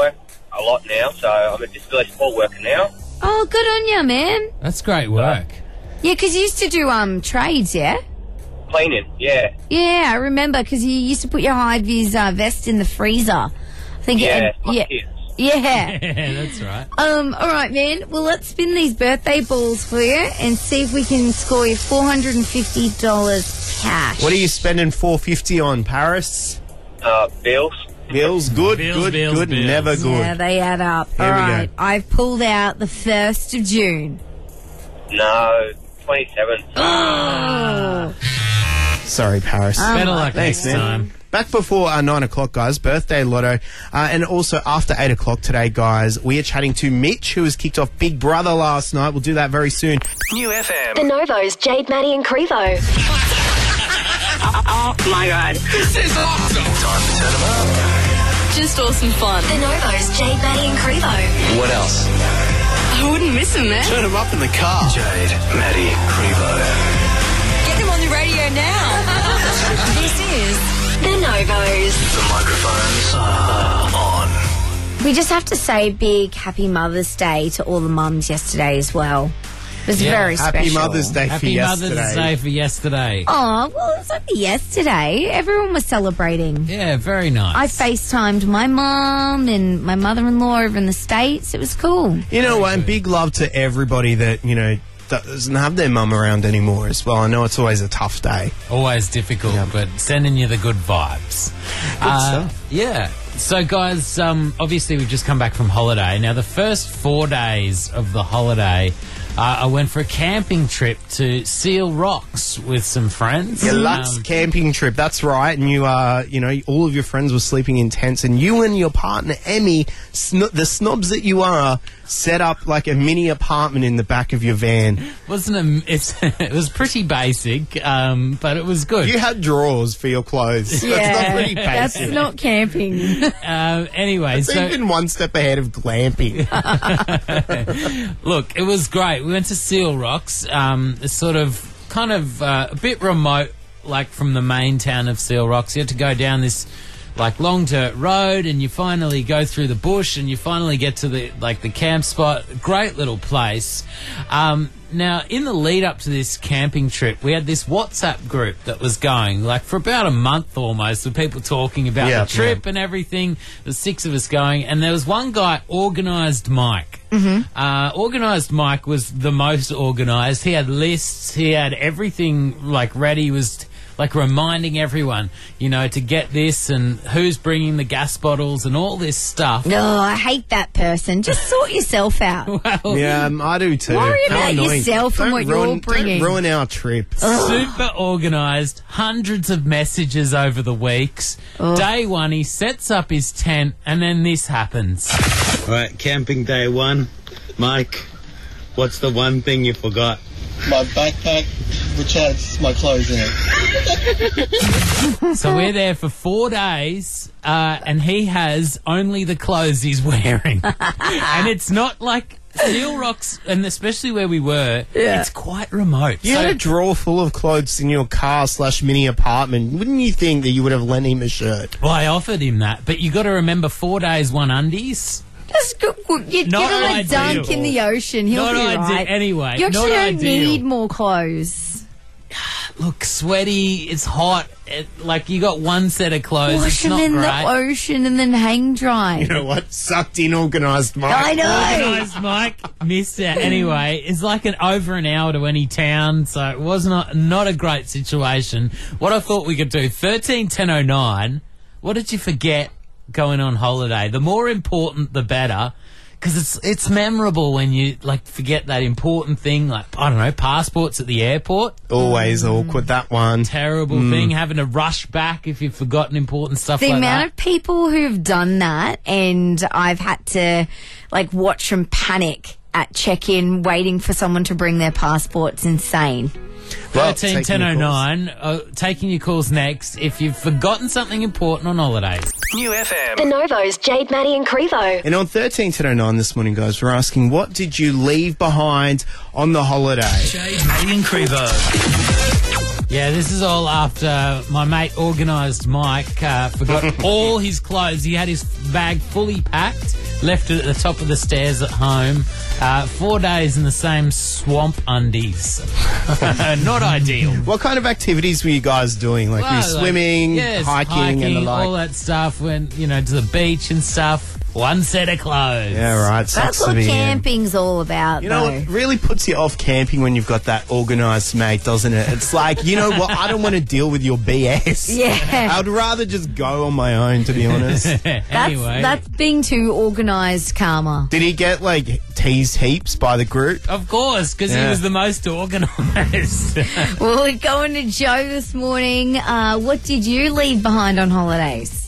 a lot now, so I'm a disability support worker now. Oh, good on you, man. That's great work. Yeah, because you used to do um trades, yeah? Cleaning, yeah. Yeah, I remember because you used to put your high vis uh, vest in the freezer. I think Yeah, it, my yeah, kids. yeah. Yeah, that's right. Um, all right, man. Well, let's spin these birthday balls for you and see if we can score you four hundred and fifty dollars cash. What are you spending four fifty on, Paris? Uh, bills. Bills, good, Bills, good, bills, good, bills. never good. Yeah, they add up. Here all we go. right, I've pulled out the first of June. No, twenty-seven. Oh. Sorry, Paris. Um, Better luck Thanks, next man. time. Back before uh, nine o'clock, guys, birthday lotto. Uh, and also after eight o'clock today, guys, we are chatting to Mitch, who has kicked off Big Brother last night. We'll do that very soon. New F M. The Novo's Jade, Maddie and Crevo. Oh my god. This is awesome. Time to turn them up. Just awesome fun. The Novo's Jade, Maddie and Crevo. What else? I wouldn't miss them, man. Turn them up in the car. Jade, Maddie, Crevo. Get them on the radio now. This is The Novo's. The microphones are on. We just have to say big happy Mother's Day to all the mums yesterday as well. It was Yeah. very Happy special. Mother's Day for Happy yesterday. Mother's Day for yesterday. Oh, well, it was only yesterday. Everyone was celebrating. Yeah, very nice. I FaceTimed my mum and my mother-in-law over in the States. It was cool. You know what? And big love to everybody that, you know, doesn't have their mum around anymore as well. I know it's always a tough day. Always difficult, but sending you the good vibes. Good stuff. Yeah. So, guys, um, obviously we've just come back from holiday. Now, the first four days of the holiday, uh, I went for a camping trip to Seal Rocks with some friends. Your Lux Um, camping trip, that's right. And you, uh, you know, all of your friends were sleeping in tents, and you and your partner Emmy, sn- the snobs that you are, set up like a mini apartment in the back of your van. wasn't a, it's, it was pretty basic, um, but it was good. You had drawers for your clothes. That's not pretty that's basic. not camping. Um, anyway, It's so even one step ahead of glamping. look, it was great. We went to Seal Rocks. Um, it's sort of kind of uh, a bit remote, like from the main town of Seal Rocks. You had to go down this like long dirt road, and you finally go through the bush, and you finally get to the like the camp spot. Great little place. Um, now, in the lead up to this camping trip, we had this WhatsApp group that was going like for about a month almost, with people talking about Yeah, the trip and everything. The six of us going, and there was one guy, Organised Mike. Mm-hmm. Uh, organised Mike was the most organised. He had lists. He had everything like ready. He was like reminding everyone, you know, to get this and who's bringing the gas bottles and all this stuff. No, I hate that person. Just sort yourself out. Well, Yeah, um, I do too. Worry How about annoying. yourself and Don't what you're ruin, bringing. Don't ruin our trip. super organised, hundreds of messages over the weeks. Day one, he sets up his tent, and then this happens. All right, camping day one. Mike, what's the one thing you forgot? My backpack, which has my clothes in it. So we're there for four days, uh, and he has only the clothes he's wearing. And it's not like Seal Rocks, and especially where we were, Yeah. it's quite remote. You So- had a drawer full of clothes in your car slash mini apartment. Wouldn't you think that you would have lent him a shirt? Well, I offered him that, but you got to remember four days, one undies. Just go, you Not give him a ideal. dunk in the ocean. He'll Not be ide- right. anyway, You actually not don't ideal. need more clothes. Look, sweaty, it's hot. It, like, you got one set of clothes. Wash it's them not in great. the ocean and then hang dry. You know what? Sucked in organised Mike. I know. Organised Mike missed out. Anyway, it's like an over an hour to any town, so it was not not a great situation. What I thought we could do, thirteen ten oh nine, what did you forget going on holiday? The more important, the better. Because it's it's memorable when you like forget that important thing, like I don't know, passports at the airport. Always awkward, that one. Terrible Mm. thing, having to rush back if you've forgotten important stuff The like amount that. of people who've done that, and I've had to like watch them panic at check-in, waiting for someone to bring their passport's insane. Well, Thirteen taking ten your oh calls. nine. Uh, taking your calls next. If you've forgotten something important on holidays. New F M. The Novo's Jade, Maddie and Crevo. And on thirteen ten oh nine this morning, guys, we're asking, what did you leave behind on the holiday? Jade, Maddie and Crevo. Yeah, this is all after my mate Organised Mike uh, forgot all his clothes. He had his bag fully packed, left it at the top of the stairs at home. Uh, four days in the same swamp undies. Not ideal. What kind of activities were you guys doing? Like, were you Well, like, swimming, yes, hiking, and the like? all that stuff. Went, you know, to the beach and stuff. One set of clothes. Yeah, right. That's Sucks to what be in. camping's all about, You know though. what really puts you off camping when you've got that organised mate, doesn't it? It's like, you know what? I don't want to deal with your B S. Yeah. I'd rather just go on my own, to be honest. That's, Anyway. that's being too organised, Karma. Did he get, like, teased heaps by the group? Of course, because he Yeah. was the most organised. Well, we're going to Joe this morning. Uh, what did you leave behind on holidays?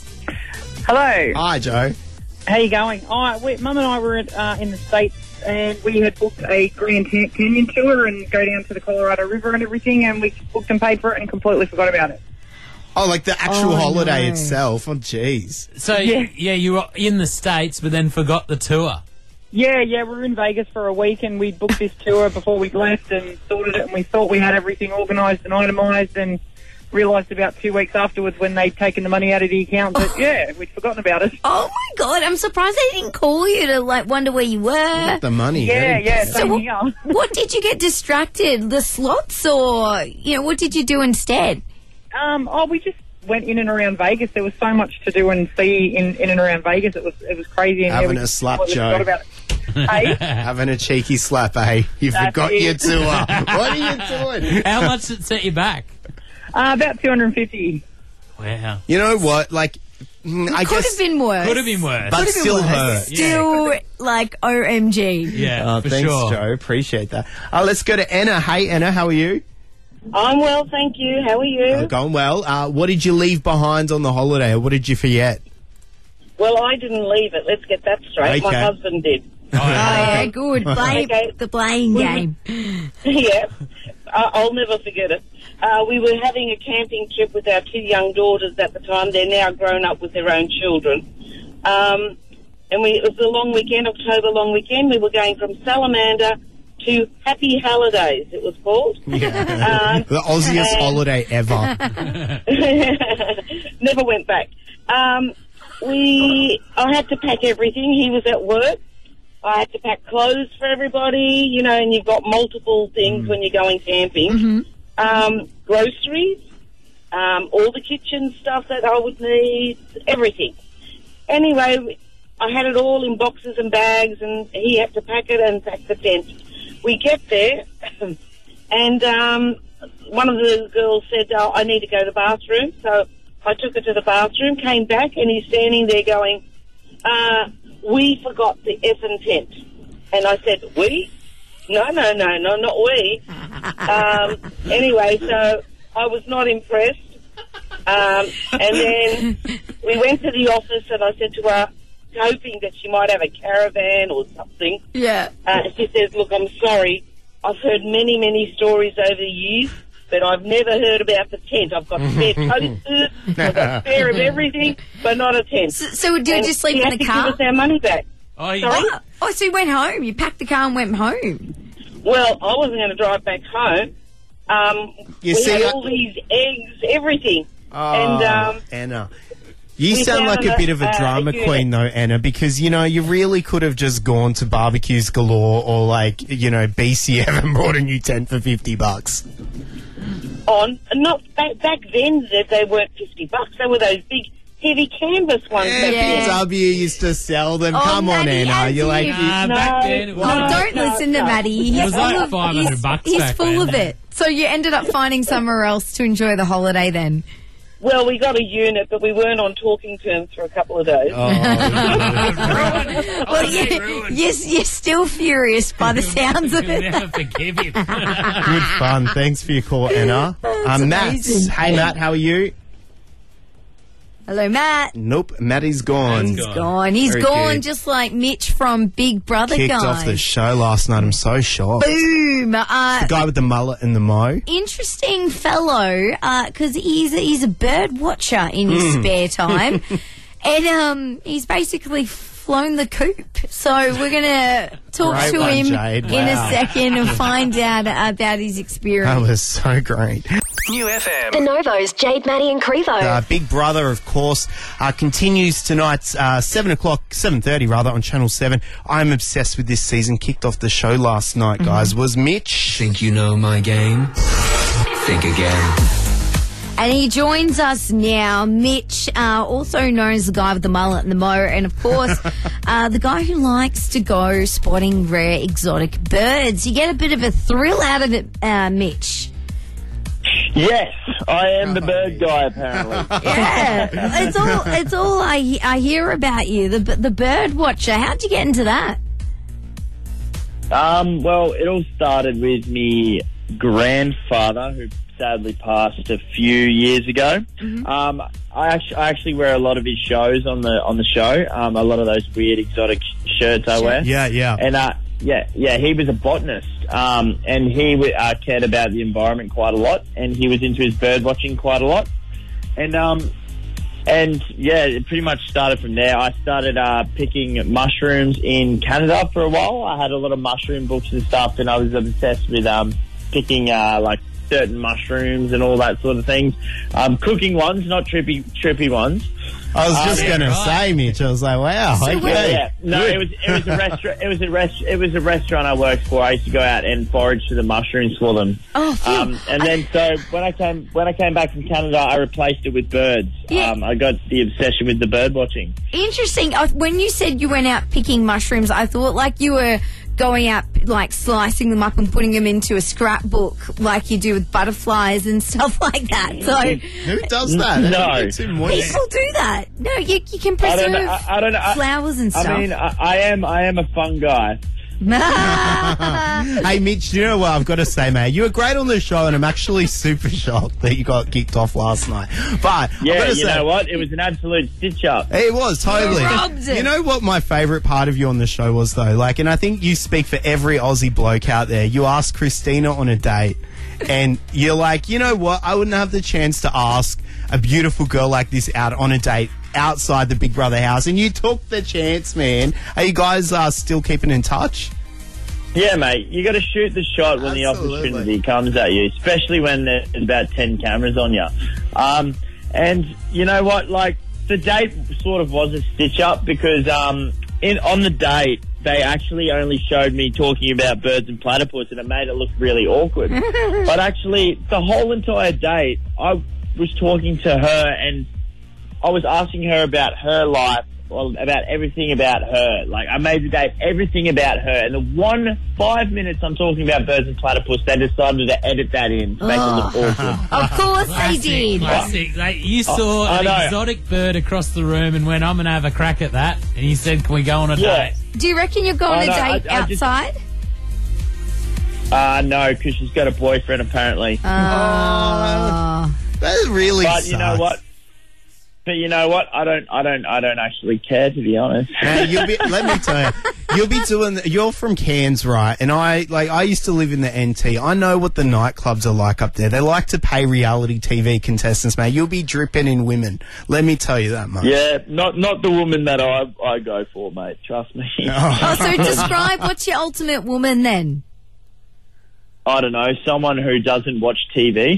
Hello. Hi, Joe. How you going? Oh, we, Mum and I were at, uh, in the States, and we had booked a Grand Can- Canyon tour and go down to the Colorado River and everything, and we booked and paid for it and completely forgot about it. Oh, like the actual Oh, holiday no. itself. Oh, jeez. So, yeah. yeah, you were in the States, but then forgot the tour. Yeah, yeah, we were in Vegas for a week, and we booked this tour before we left and sorted it, and we thought we had everything organised and itemised, and realised about two weeks afterwards when they'd taken the money out of the account that, yeah, we'd forgotten about it. Oh, my God. I'm surprised they didn't call you to, like, wonder where you were. The money. Yeah, yeah, So same what, here. what did you get distracted? The slots or, you know, what did you do instead? Um, oh, we just went in and around Vegas. There was so much to do and see in, in and around Vegas. It was it was crazy. And yeah, Having we a slap, completely Joe. forgot about it. Hey? Having a cheeky slap, eh? You That's forgot it. your tour. What are you doing? How much did it set you back? Uh, about two hundred fifty. Wow. You know what? Like, mm, I Could guess... have been worse. Could have been worse. But Could have been still worse. hurt. Still, like, O M G. Yeah, Oh, for thanks, sure. Joe. Appreciate that. Uh, let's go to Anna. Hey, Anna, how are you? I'm well, thank you. How are you? Uh, going well. Uh, what did you leave behind on the holiday, or what did you forget? Well, I didn't leave it. Let's get that straight. My Okay. husband did. Oh, Oh, yeah, good. Blame, Okay. the blame game. Yeah, I- I'll never forget it. Uh, we were having a camping trip with our two young daughters at the time. They're now grown up with their own children. Um, and we, it was a long weekend, October long weekend. We were going from Salamander to Happy Holidays, it was called. Um, The Aussiest and- holiday ever. Never went back. Um, we, I had to pack everything. He was at work. I had to pack clothes for everybody, you know, and you've got multiple things when you're going camping. Um, groceries, um, all the kitchen stuff that I would need, everything. Anyway, I had it all in boxes and bags, and he had to pack it and pack the tent. We get there, and um, one of the girls said, oh, I need to go to the bathroom. So I took her to the bathroom, came back, and he's standing there going, uh, we forgot the effing tent. And I said, we? No, no, no, no, not we. Um, anyway, so I was not impressed. Um, and then we went to the office, and I said to her, hoping that she might have a caravan or something. Yeah. Uh, she says, look, I'm sorry. I've heard many, many stories over the years, but I've never heard about the tent. I've got spare toasters, I've got spare of everything, but not a tent. So, so did you And just sleep she in had the to car? give us our money back. Oh, you Sorry? Oh, oh, so you went home. You packed the car and went home. Well, I wasn't going to drive back home. Um, You we see, had I- all these eggs, everything. Oh, and um, Anna. You we sound like found a bit of a a- drama a unit. queen, though, Anna, because, you know, you really could have just gone to Barbecues Galore or, like, you know, B C M and bought a new tent for fifty bucks. on, not back, back then, they, they weren't fifty bucks. They were those big, heavy canvas ones. Yeah, back B then. W used to sell them. Oh, Come on, Maddie, Anna. You're like... Andy. you- Nah, No, back then it was. Oh, No, don't no, listen to no. Maddie. He's It was full like of, five hundred he's, bucks he's back full then. of it. So you ended up finding somewhere else to enjoy the holiday then. Well, we got a unit, but we weren't on talking terms for a couple of days. Oh, Well, you, you're, you're still furious by the sounds of You'll it. never forgive him. good fun. Thanks for your call, Anna. Um, Matt. amazing. Hey, Matt, how are you? Hello, Matt. Nope, Matty's gone. He's gone. He's Very gone good. just like Mitch from Big Brother Kicked guy. off the show last night. I'm so shocked. Boom. Uh, The guy with the mullet and the mo. interesting fellow because he's a, he's a bird watcher in his Mm. spare time, and um, he's basically flown the coop. So we're gonna talk Great to one, him Jade. in Wow. a second and find out about his experience. That was so great. New F M. The Novo's Jade, Maddie and Crevo. Uh, Big Brother, of course, uh, continues tonight, uh, seven o'clock, seven thirty rather, on Channel seven. I'm obsessed with this season. Kicked off the show last night, guys. Was Mitch. Think you know my game? Think again. And he joins us now, Mitch, uh, also known as the guy with the mullet and the mower, and of course, uh, the guy who likes to go spotting rare exotic birds. You get a bit of a thrill out of it, uh, Mitch. Yes, I am the bird guy, apparently. Yeah, it's all it's all I I hear about you, the the bird watcher. How'd you get into that? Um, well, it all started with me grandfather, who sadly passed a few years ago. Mm-hmm. Um, I actually, I actually wear a lot of his shows on the on the show. Um, a lot of those weird exotic shirts I wear. Yeah, yeah. And uh, yeah, yeah, he was a botanist, um, and he uh, cared about the environment quite a lot, and he was into his bird watching quite a lot, and um, and yeah, it pretty much started from there. I started uh, picking mushrooms in Canada for a while. I had a lot of mushroom books and stuff, and I was obsessed with um, picking uh, like certain mushrooms and all that sort of things. Um, cooking ones, not trippy, trippy ones. I was just um, going to right. say, Mitch. I was like, wow. So okay. Yeah, no, Good. it was it was a restaurant. It was a rest. It was a restaurant I worked for. I used to go out and forage for the mushrooms for them. Oh, phew. um, and then so when I came when I came back from Canada, I replaced it with birds. Yeah. Um, I got the obsession with the bird watching. Interesting. Uh, When you said you went out picking mushrooms, I thought like you were going out, like slicing them up and putting them into a scrapbook, like you do with butterflies and stuff like that. So who does that? No, people do that. No, you you can I preserve don't know. I, I don't know. I, flowers and stuff. I mean, I, I am I am a fun guy. Hey, Mitch, do you know what I've got to say, mate? You were great on the show, and I'm actually super shocked that you got kicked off last night. But Yeah, I've got to you say, know what? It was an absolute stitch up. It was, totally. You robbed it. You know what my favourite part of you on the show was, though? Like, and I think you speak for every Aussie bloke out there. You asked Christina on a date, and you're like, you know what? I wouldn't have the chance to ask a beautiful girl like this out on a date outside the Big Brother house, and you took the chance, man. Are you guys uh, still keeping in touch? Yeah, mate, you got to shoot the shot when the opportunity comes at you, especially when there's about ten cameras on you. Um, and you know what? Like, the date sort of was a stitch up because um, in on the date they actually only showed me talking about birds and platypus, and it made it look really awkward. But actually, the whole entire date, I was talking to her and I was asking her about her life. Well, about everything about her. Like, I made the date everything about her. And the one five minutes I'm talking about birds and platypus, they decided to edit that in to make it look awkward. Of course they did. Classic. Like, you saw I an know. exotic bird across the room and went, I'm going to have a crack at that. And you said, can we go on a Yeah. date? Do you reckon you're going I on a know, date I- I just- outside? Uh, no, because she's got a boyfriend, apparently. Oh. That really But you know sucks. what? But you know what? I don't, I don't, I don't actually care, to be honest. Man, you'll be, let me tell you, you'll be doing. You're from Cairns, right? And I like. I used to live in the N T. I know what the nightclubs are like up there. They like to pay reality T V contestants, man. You'll be dripping in women. Let me tell you that much. Yeah, not not the woman that I I go for, mate. Trust me. Oh, so describe what's your ultimate woman then? I don't know, someone who doesn't watch T V.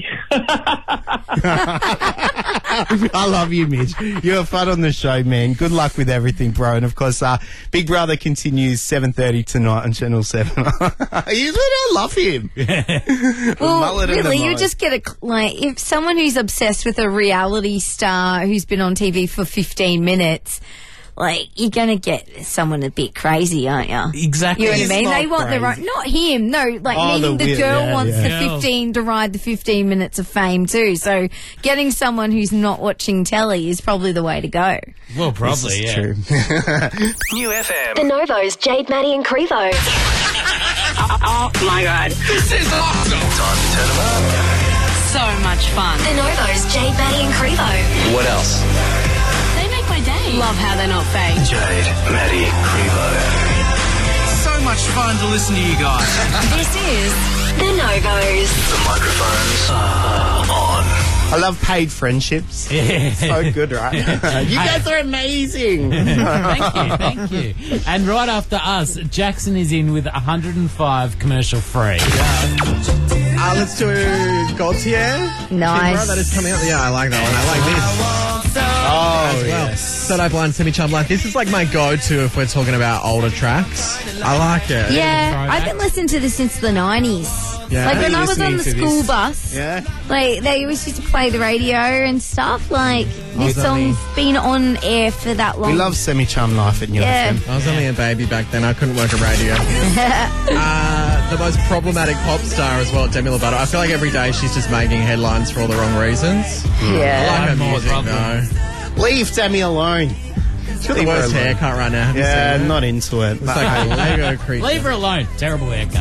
I love you, Mitch. You're fun on the show, man. Good luck with everything, bro. And of course, uh, Big Brother continues seven thirty tonight on Channel seven. You I love him. Well, Mullet and the really, you mo. just get a like if someone who's obsessed with a reality star who's been on T V for fifteen minutes. Like, you're going to get someone a bit crazy, aren't you? Exactly. You know what I He's mean? not They want the right, crazy. not him, no, like Oh, meaning the the, weird- girl yeah, wants yeah. the Girl. fifteen to ride the fifteen minutes of fame too. So getting someone who's not watching telly is probably the way to go. Well, probably, This is yeah. true. New F M. The Novo's Jade, Maddie and Crevo. Oh my god. This is awesome. Time to turn them up. So much fun. The Novo's Jade, Maddie and Crevo. What else? They make my day. Love how they're not fake. Jade, Maddie, Crevo. So much fun to listen to you guys. This is The Novos. The microphones are on. I love paid friendships. Yeah. So good, right? You guys are amazing. Thank you, thank you. And right after us, Jackson is in with one hundred five commercial free. Uh, let's do Gaultier. Nice. Timber, that is coming up. Yeah, I like that one. I like this. Oh, As well. yes. Third Eye Blind, Semi Charmed Life. This is like my go-to if we're talking about older tracks. I like it. Yeah, I've been listening to this since the nineties. Yeah. Like Are when you I was on the listening to school this? bus. Yeah. Like they always used to play the radio and stuff. Like this was only- song's been on air for that long. We love Semi-Charmed Life at New Yeah. F M. I was only a baby back then. I couldn't work a radio. uh, the most problematic pop star as well, Demi Lovato. I feel like every day she's just making headlines for all the wrong reasons. Yeah. I like her More music problems. though. Leave Demi alone. She's got the worst haircut right now. Have you Yeah, seen it? not into it. It's like a Lego creature. Leave her alone. Terrible haircut.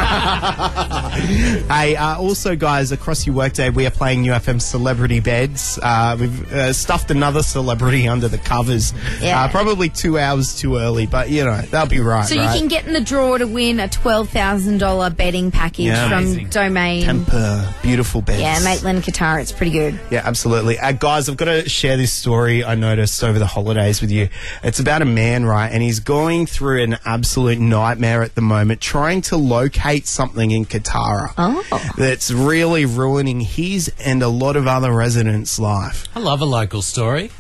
Hey, uh, also, guys, across your workday, we are playing New F M Celebrity Beds. Uh, we've uh, stuffed another celebrity under the covers. Yeah. Uh, probably two hours too early, but, you know, they'll be right, So right? you can get in the draw to win a twelve thousand dollars betting package Yeah. from Amazing. Domain. Temper, beautiful beds. Yeah, Maitland Qatar. It's pretty good. Yeah, absolutely. Uh, guys, I've got to share this story I noticed over the holidays with you. It's about a man, right? And he's going through an absolute nightmare at the moment, trying to locate something in Katara Oh. that's really ruining his and a lot of other residents' life. I love a local story.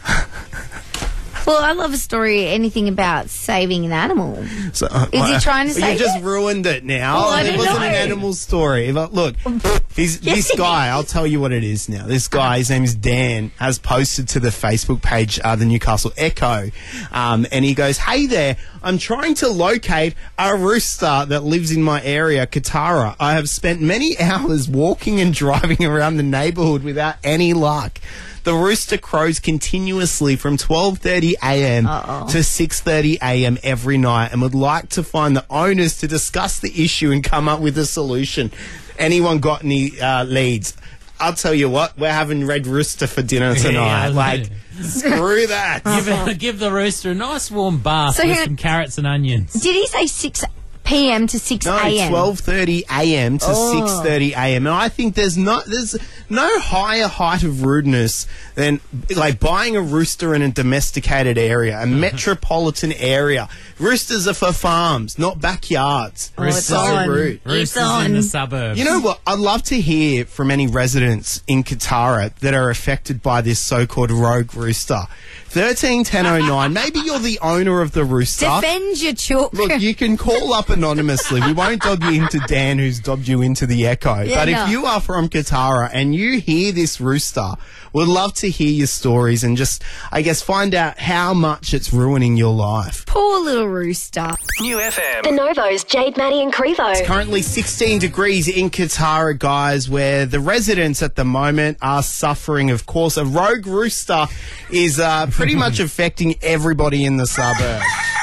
Well, I love a story, anything about saving an animal. So, uh, Is he trying to You save just it? ruined it now. Oh, I it don't wasn't know. an animal story. But look, he's, Yes, this it guy, I'll tell you what it is now. This guy, his name is Dan, has posted to the Facebook page, uh, the Newcastle Echo, um, and he goes, "Hey there, I'm trying to locate a rooster that lives in my area, Katara. I have spent many hours walking and driving around the neighbourhood without any luck. The rooster crows continuously from twelve thirty a m to six thirty a m every night and would like to find the owners to discuss the issue and come up with a solution. Anyone got any uh, leads? I'll tell you what, we're having Red Rooster for dinner tonight. Yeah, like, screw that. give, give the rooster a nice warm bath So with who- some carrots and onions. Did he say six p m to six No, a m? twelve thirty a m to Oh. six thirty a m And I think there's not there's no higher height of rudeness than like buying a rooster in a domesticated area, a metropolitan area. Roosters are for farms, not backyards. Oh, it's so on. rude. Roosters in the suburbs. You know what? I'd love to hear from any residents in Katara that are affected by this so-called rogue rooster. thirteen ten oh nine. Maybe you're the owner of the rooster. Defend your children. Look, you can call up anonymously. We won't dob you into Dan, who's dobbed you into the Echo. Yeah, but no. if you are from Katara and you hear this rooster, we'd love to hear your stories and just, I guess, find out how much it's ruining your life. Poor little rooster. New F M. The Novo's Jade, Maddie and Crevo. Currently sixteen degrees in Katara, guys, where the residents at the moment are suffering. Of course, a rogue rooster is uh, pretty much affecting everybody in the suburb.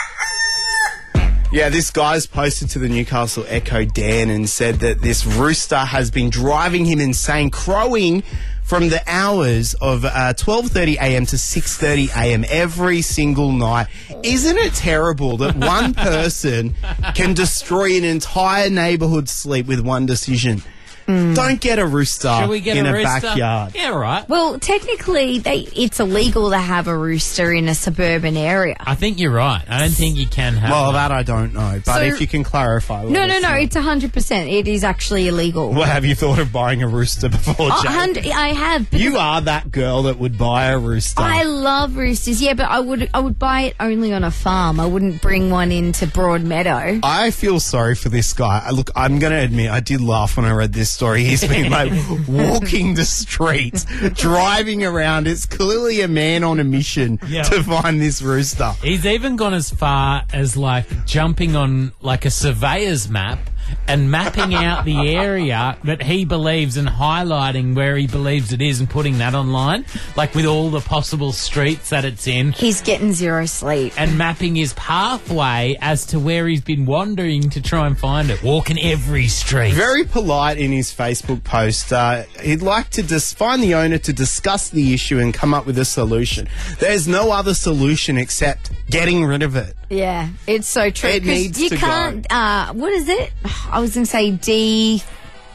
Yeah, this guy's posted to the Newcastle Echo, Dan, and said that this rooster has been driving him insane, crowing from the hours of uh, twelve thirty a m to six thirty a m every single night. Isn't it terrible that one person can destroy an entire neighbourhood's sleep with one decision? Don't get a rooster Should we get in a a, rooster? backyard. Yeah, right. Well, technically, they, it's illegal to have a rooster in a suburban area. I think you're right. I don't think you can have Well, one. that I don't know, but So- if you can clarify. let No, us no, no. know. It's one hundred percent. It is actually illegal. Well, have you thought of buying a rooster before, Oh, Jane? hundred- I have. because You are that girl that would buy a rooster. I love roosters. Yeah, but I would I would buy it only on a farm. I wouldn't bring one into Broadmeadow. I feel sorry for this guy. I- Look, I'm going to admit, I did laugh when I read this story. He's been like walking the streets, driving around. It's clearly a man on a mission Yeah. to find this rooster. He's even gone as far as like jumping on like a surveyor's map and mapping out the area that he believes and highlighting where he believes it is and putting that online, like with all the possible streets that it's in. He's getting zero sleep. And mapping his pathway as to where he's been wandering to try and find it, walking every street. Very polite in his Facebook post. Uh, he'd like to dis- find the owner to discuss the issue and come up with a solution. There's no other solution except getting rid of it. Yeah, it's so true. It 'cause needs you to can't. Uh, what is it? I was going to say de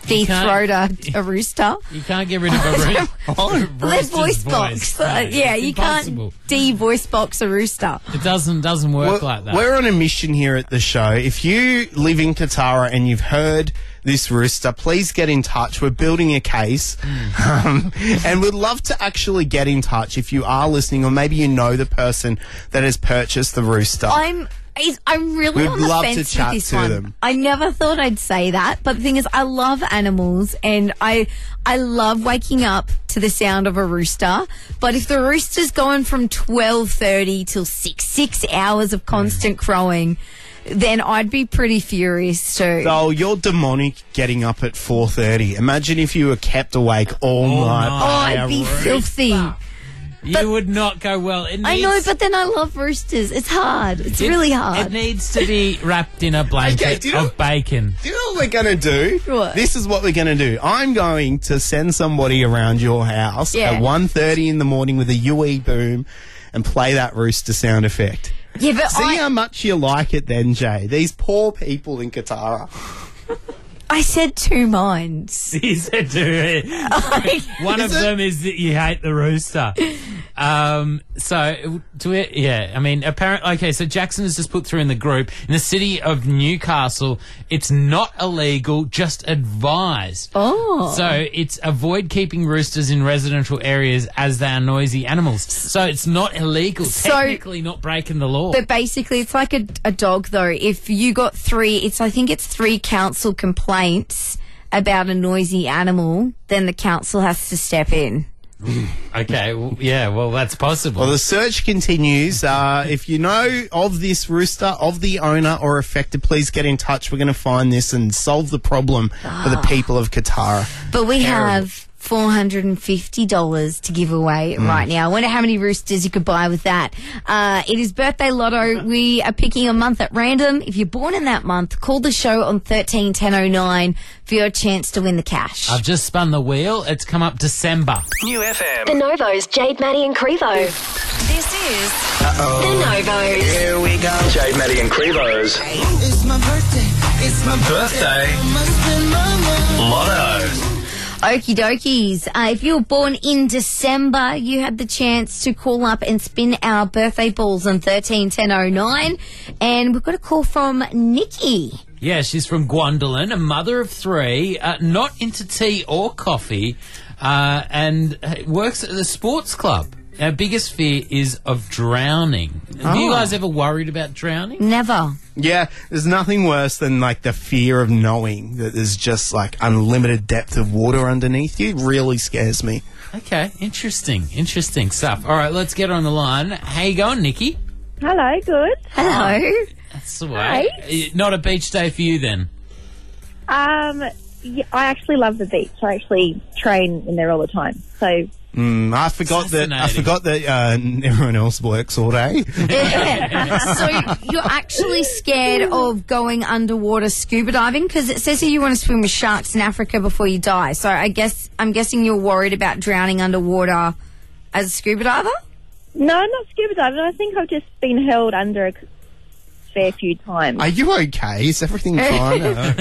deep can't- throat a, a rooster. You can't get rid of a rooster. Their voice box. Uh, yeah, you can't de-voice box a rooster. It doesn't doesn't work We're- like that. We're on a mission here at the show. If you live in Katara and you've heard this rooster, please get in touch. We're building a case. Hmm. Um, and we'd love to actually get in touch if you are listening, or maybe you know the person that has purchased the rooster. I'm is- I'm really We'd on the love to fence chat with this to one. them. I never thought I'd say that, but the thing is, I love animals, and I I love waking up to the sound of a rooster. But if the rooster's going from twelve thirty till six six hours of constant crowing, then I'd be pretty furious too. Oh, you're demonic getting up at four thirty. Imagine if you were kept awake all, night. Oh, by I'd a be rooster. filthy. You would not go well. It I needs, know, but then I love roosters. It's hard. It's it- really hard. It needs to be wrapped in a blanket Okay, do you know- of bacon. Do you know what we're going to do? What? This is what we're going to do. I'm going to send somebody around your house Yeah. at one thirty in the morning with a U E boom and play that rooster sound effect. Yeah, but See I, how much you like it then, Jay. These poor people in Katara. I said two minds. He said to it. One of them is that you hate the rooster. Um, so, to it, yeah, I mean, apparently, okay, so Jackson has just put through in the group, in the city of Newcastle, it's not illegal, just advised. Oh. So, it's avoid keeping roosters in residential areas as they are noisy animals. So, it's not illegal, So- technically not breaking the law. But basically, it's like a, a dog, though. If you got three, it's I think it's three council complaints about a noisy animal, then the council has to step in. Okay, well, yeah, well, that's possible. Well, the search continues. Uh, if you know of this rooster, of the owner or affected, please get in touch. We're going to find this and solve the problem for the people of Katara. But we Terrible. have four hundred fifty dollars to give away Mm. right now. I wonder how many roosters you could buy with that. Uh, it is birthday lotto. We are picking a month at random. If you're born in that month, call the show on thirteen ten oh nine for your chance to win the cash. I've just spun the wheel. It's come up December. New F M. The Novos, Jade, Maddie and Crevo. This is The Novos. Here we go. Jade, Maddie and Crevo's It's my birthday. It's my birthday Must spend my money. lotto. Okie dokies. Uh, if you were born in December, you had the chance to call up and spin our birthday balls on thirteen ten oh nine. And we've got a call from Nikki. Yeah, she's from Gwendolyn, a mother of three, uh, not into tea or coffee, uh, and uh, works at the sports club. Our biggest fear is of drowning. Have you Oh. guys ever worried about drowning? Never. Yeah, there's nothing worse than like the fear of knowing that there's just like unlimited depth of water underneath you. It really scares me. Okay, interesting, interesting stuff. All right, let's get her on the line. How you going, Nikki? Hello, good. Hello. That's the way. Uh, Not a beach day for you then? Um, yeah, I actually love the beach. I actually train in there all the time. So Mm, I forgot that. I Fascinating. forgot that uh, everyone else works all day. So you're actually scared of going underwater scuba diving because it says here you want to swim with sharks in Africa before you die. So I guess I'm guessing you're worried about drowning underwater as a scuba diver. no, I'm not scuba diving. I think I've just been held under a fair few times. Are you okay? Is everything fine? Uh,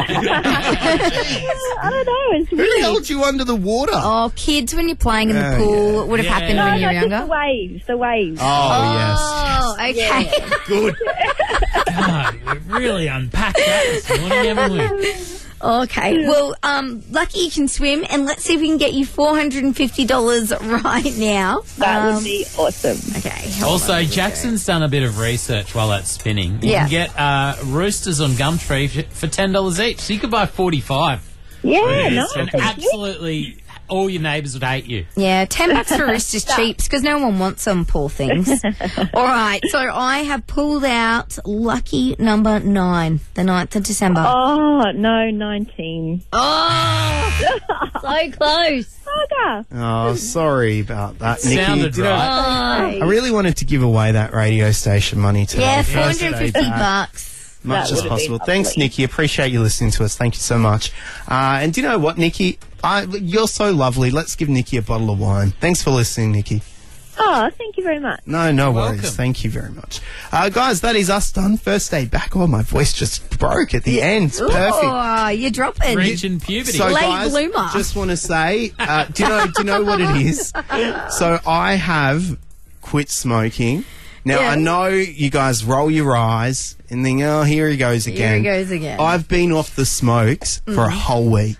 I don't know. It's Who weird. held you under the water? Oh, kids, when you're playing in the Oh, pool, it would have Yeah. happened No, when you no, were just younger. the waves. The waves. Oh, Oh, okay. yes. Good. God, we've really unpacked that this morning, haven't we? Okay. Well, um, lucky you can swim, and let's see if we can get you four hundred and fifty dollars right now. That Um, would be awesome. Okay. Also, Jackson's done a bit of research while that's spinning. You Yeah. can get uh, roosters on Gumtree f- for ten dollars each, so you could buy forty-five. Yeah, Yes, nice. and absolutely all your neighbours would hate you. Yeah, ten bucks for roosters cheap because no one wants them, poor things. All right, so I have pulled out lucky number nine, the ninth of December. Oh, no, nineteen. Oh, so close. Bugger. Oh, sorry about that, Nikki. Sounded Do you know, right. I really wanted to give away that radio station money today. Yeah, for four us hundred and today, fifty Pat. bucks. Much That as would've been possible. Thanks, lovely. Nikki. Appreciate you listening to us. Thank you so much. Uh, and do you know what, Nikki? I, you're so lovely. Let's give Nikki a bottle of wine. Thanks for listening, Nikki. Oh, thank you very much. No, no worries. Thank you very much. Uh, guys, that is us done. First day back. Oh, my voice just broke at the end. It's perfect. Oh, you're dropping. Reaching puberty. So, Late guys, bloomer. just want to say, uh, do you know? Do you know what it is? So I have quit smoking. Now Yeah. I know you guys roll your eyes and think, "Oh, here he goes Here again." he goes again. I've been off the smokes for a Mm. whole week.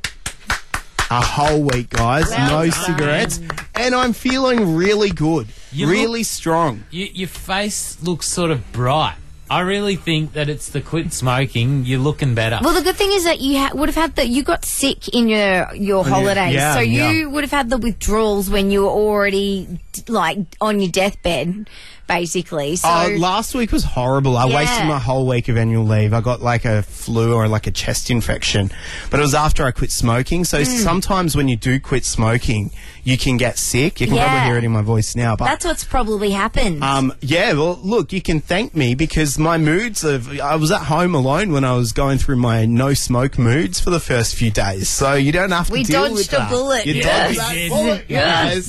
A whole week, guys. Well no done. cigarettes, and I'm feeling really good, You really look- strong. You, your face looks sort of bright. I really think that it's the quit smoking. You're looking better. Well, the good thing is that you ha- would have had the you got sick in your your Oh, yeah. holidays, Yeah, so you yeah. would have had the withdrawals when you were already like on your deathbed, basically. So Oh, last week was horrible. I Yeah. wasted my whole week of annual leave. I got like a flu or like a chest infection, but it was after I quit smoking. So Mm. sometimes when you do quit smoking, you can get sick. You can Yeah. probably hear it in my voice now, but that's what's probably happened. Um, yeah, well, look, you can thank me because my moods of, I was at home alone when I was going through my no smoke moods for the first few days. So you don't have to we deal dodged with a that. bullet. You yes. dodged that bullet, guys.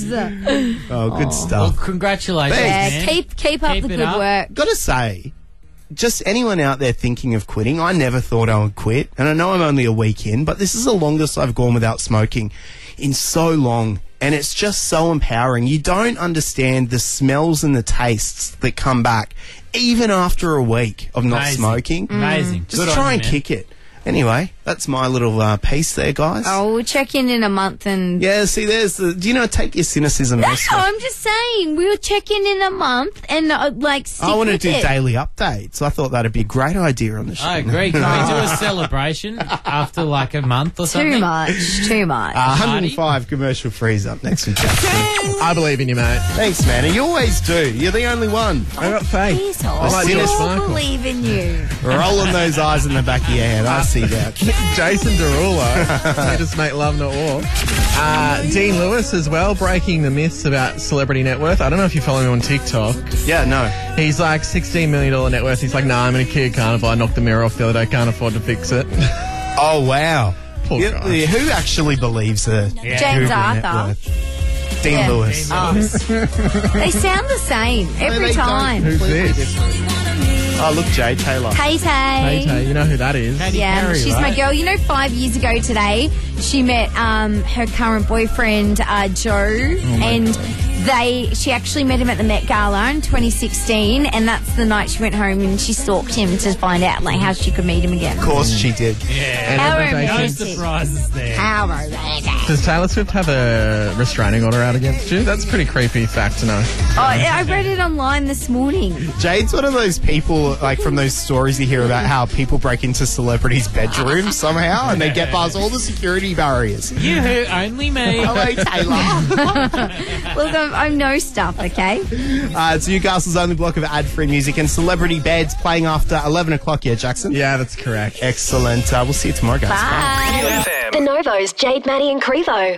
Oh, good Well, stuff. congratulations, Thanks. Yeah, man. keep keep up Keep the it good up. work. Gotta say, just anyone out there thinking of quitting, I never thought I would quit. And I know I'm only a week in, but this is the longest I've gone without smoking in so long. And it's just so empowering. You don't understand the smells and the tastes that come back even after a week of not Amazing. smoking. Amazing. Just Good on try you, and man. kick it. Anyway, that's my little uh, piece there, guys. Oh, we'll check in in a month and. Yeah, see, there's the. Do you know, take your cynicism No, elsewhere. I'm just saying we'll check in in a month and uh, like stick I want to with do it. daily updates. I thought that'd be a great idea on the show. I agree. Can we do a celebration after like a month or something? Too much, too much. Uh, one hundred five commercial freeze up next week. I believe in you, mate. Thanks, man. And you always do. You're the only one. I got faith. Yes, I like I George still Michael. believe in you. Rolling those eyes in the back of your head. I see that. Jason Derulo. They just make love, not war. Uh, Dean Lewis as well, breaking the myths about celebrity net worth. I don't know if you follow him on TikTok. Yeah, no. He's like sixteen million dollars net worth. He's like, nah, I'm in a Kia Carnival. I knocked the mirror off the other day. Can't afford to fix it. Oh, wow. Poor Yeah, guy. yeah, who actually believes the James Google net Arthur. worth? Dean Yeah. Lewis. Oh. They sound the same every they don't. time. Who's this? Oh, look, Jay Taylor. Tay Tay. Tay Tay, you know who that is? Katy Yeah, Perry, she's my right? girl. You know, five years ago today, she met um, her current boyfriend, uh, Joe, and they she actually met him at the Met Gala in twenty sixteen, and that's the night she went home and she stalked him to find out like how she could meet him again. Of course she did. Yeah. How every day No romantic. surprises there. How romantic. Does Taylor Swift have a restraining order out against you? That's a pretty creepy fact to know. Oh, I read it online this morning. Jade's one of those people, like from those stories you hear about how people break into celebrities' bedrooms somehow and they get past all the security barriers. You who only me. Hello, Taylor. Look, I'm, I'm no stuff, okay? Uh, it's Newcastle's only block of ad-free music and celebrity beds playing after eleven o'clock. Yeah, Jackson? Yeah, that's correct. Excellent. Uh, we'll see you tomorrow, guys. Bye. The Novo's Jade, Maddie and Crevo.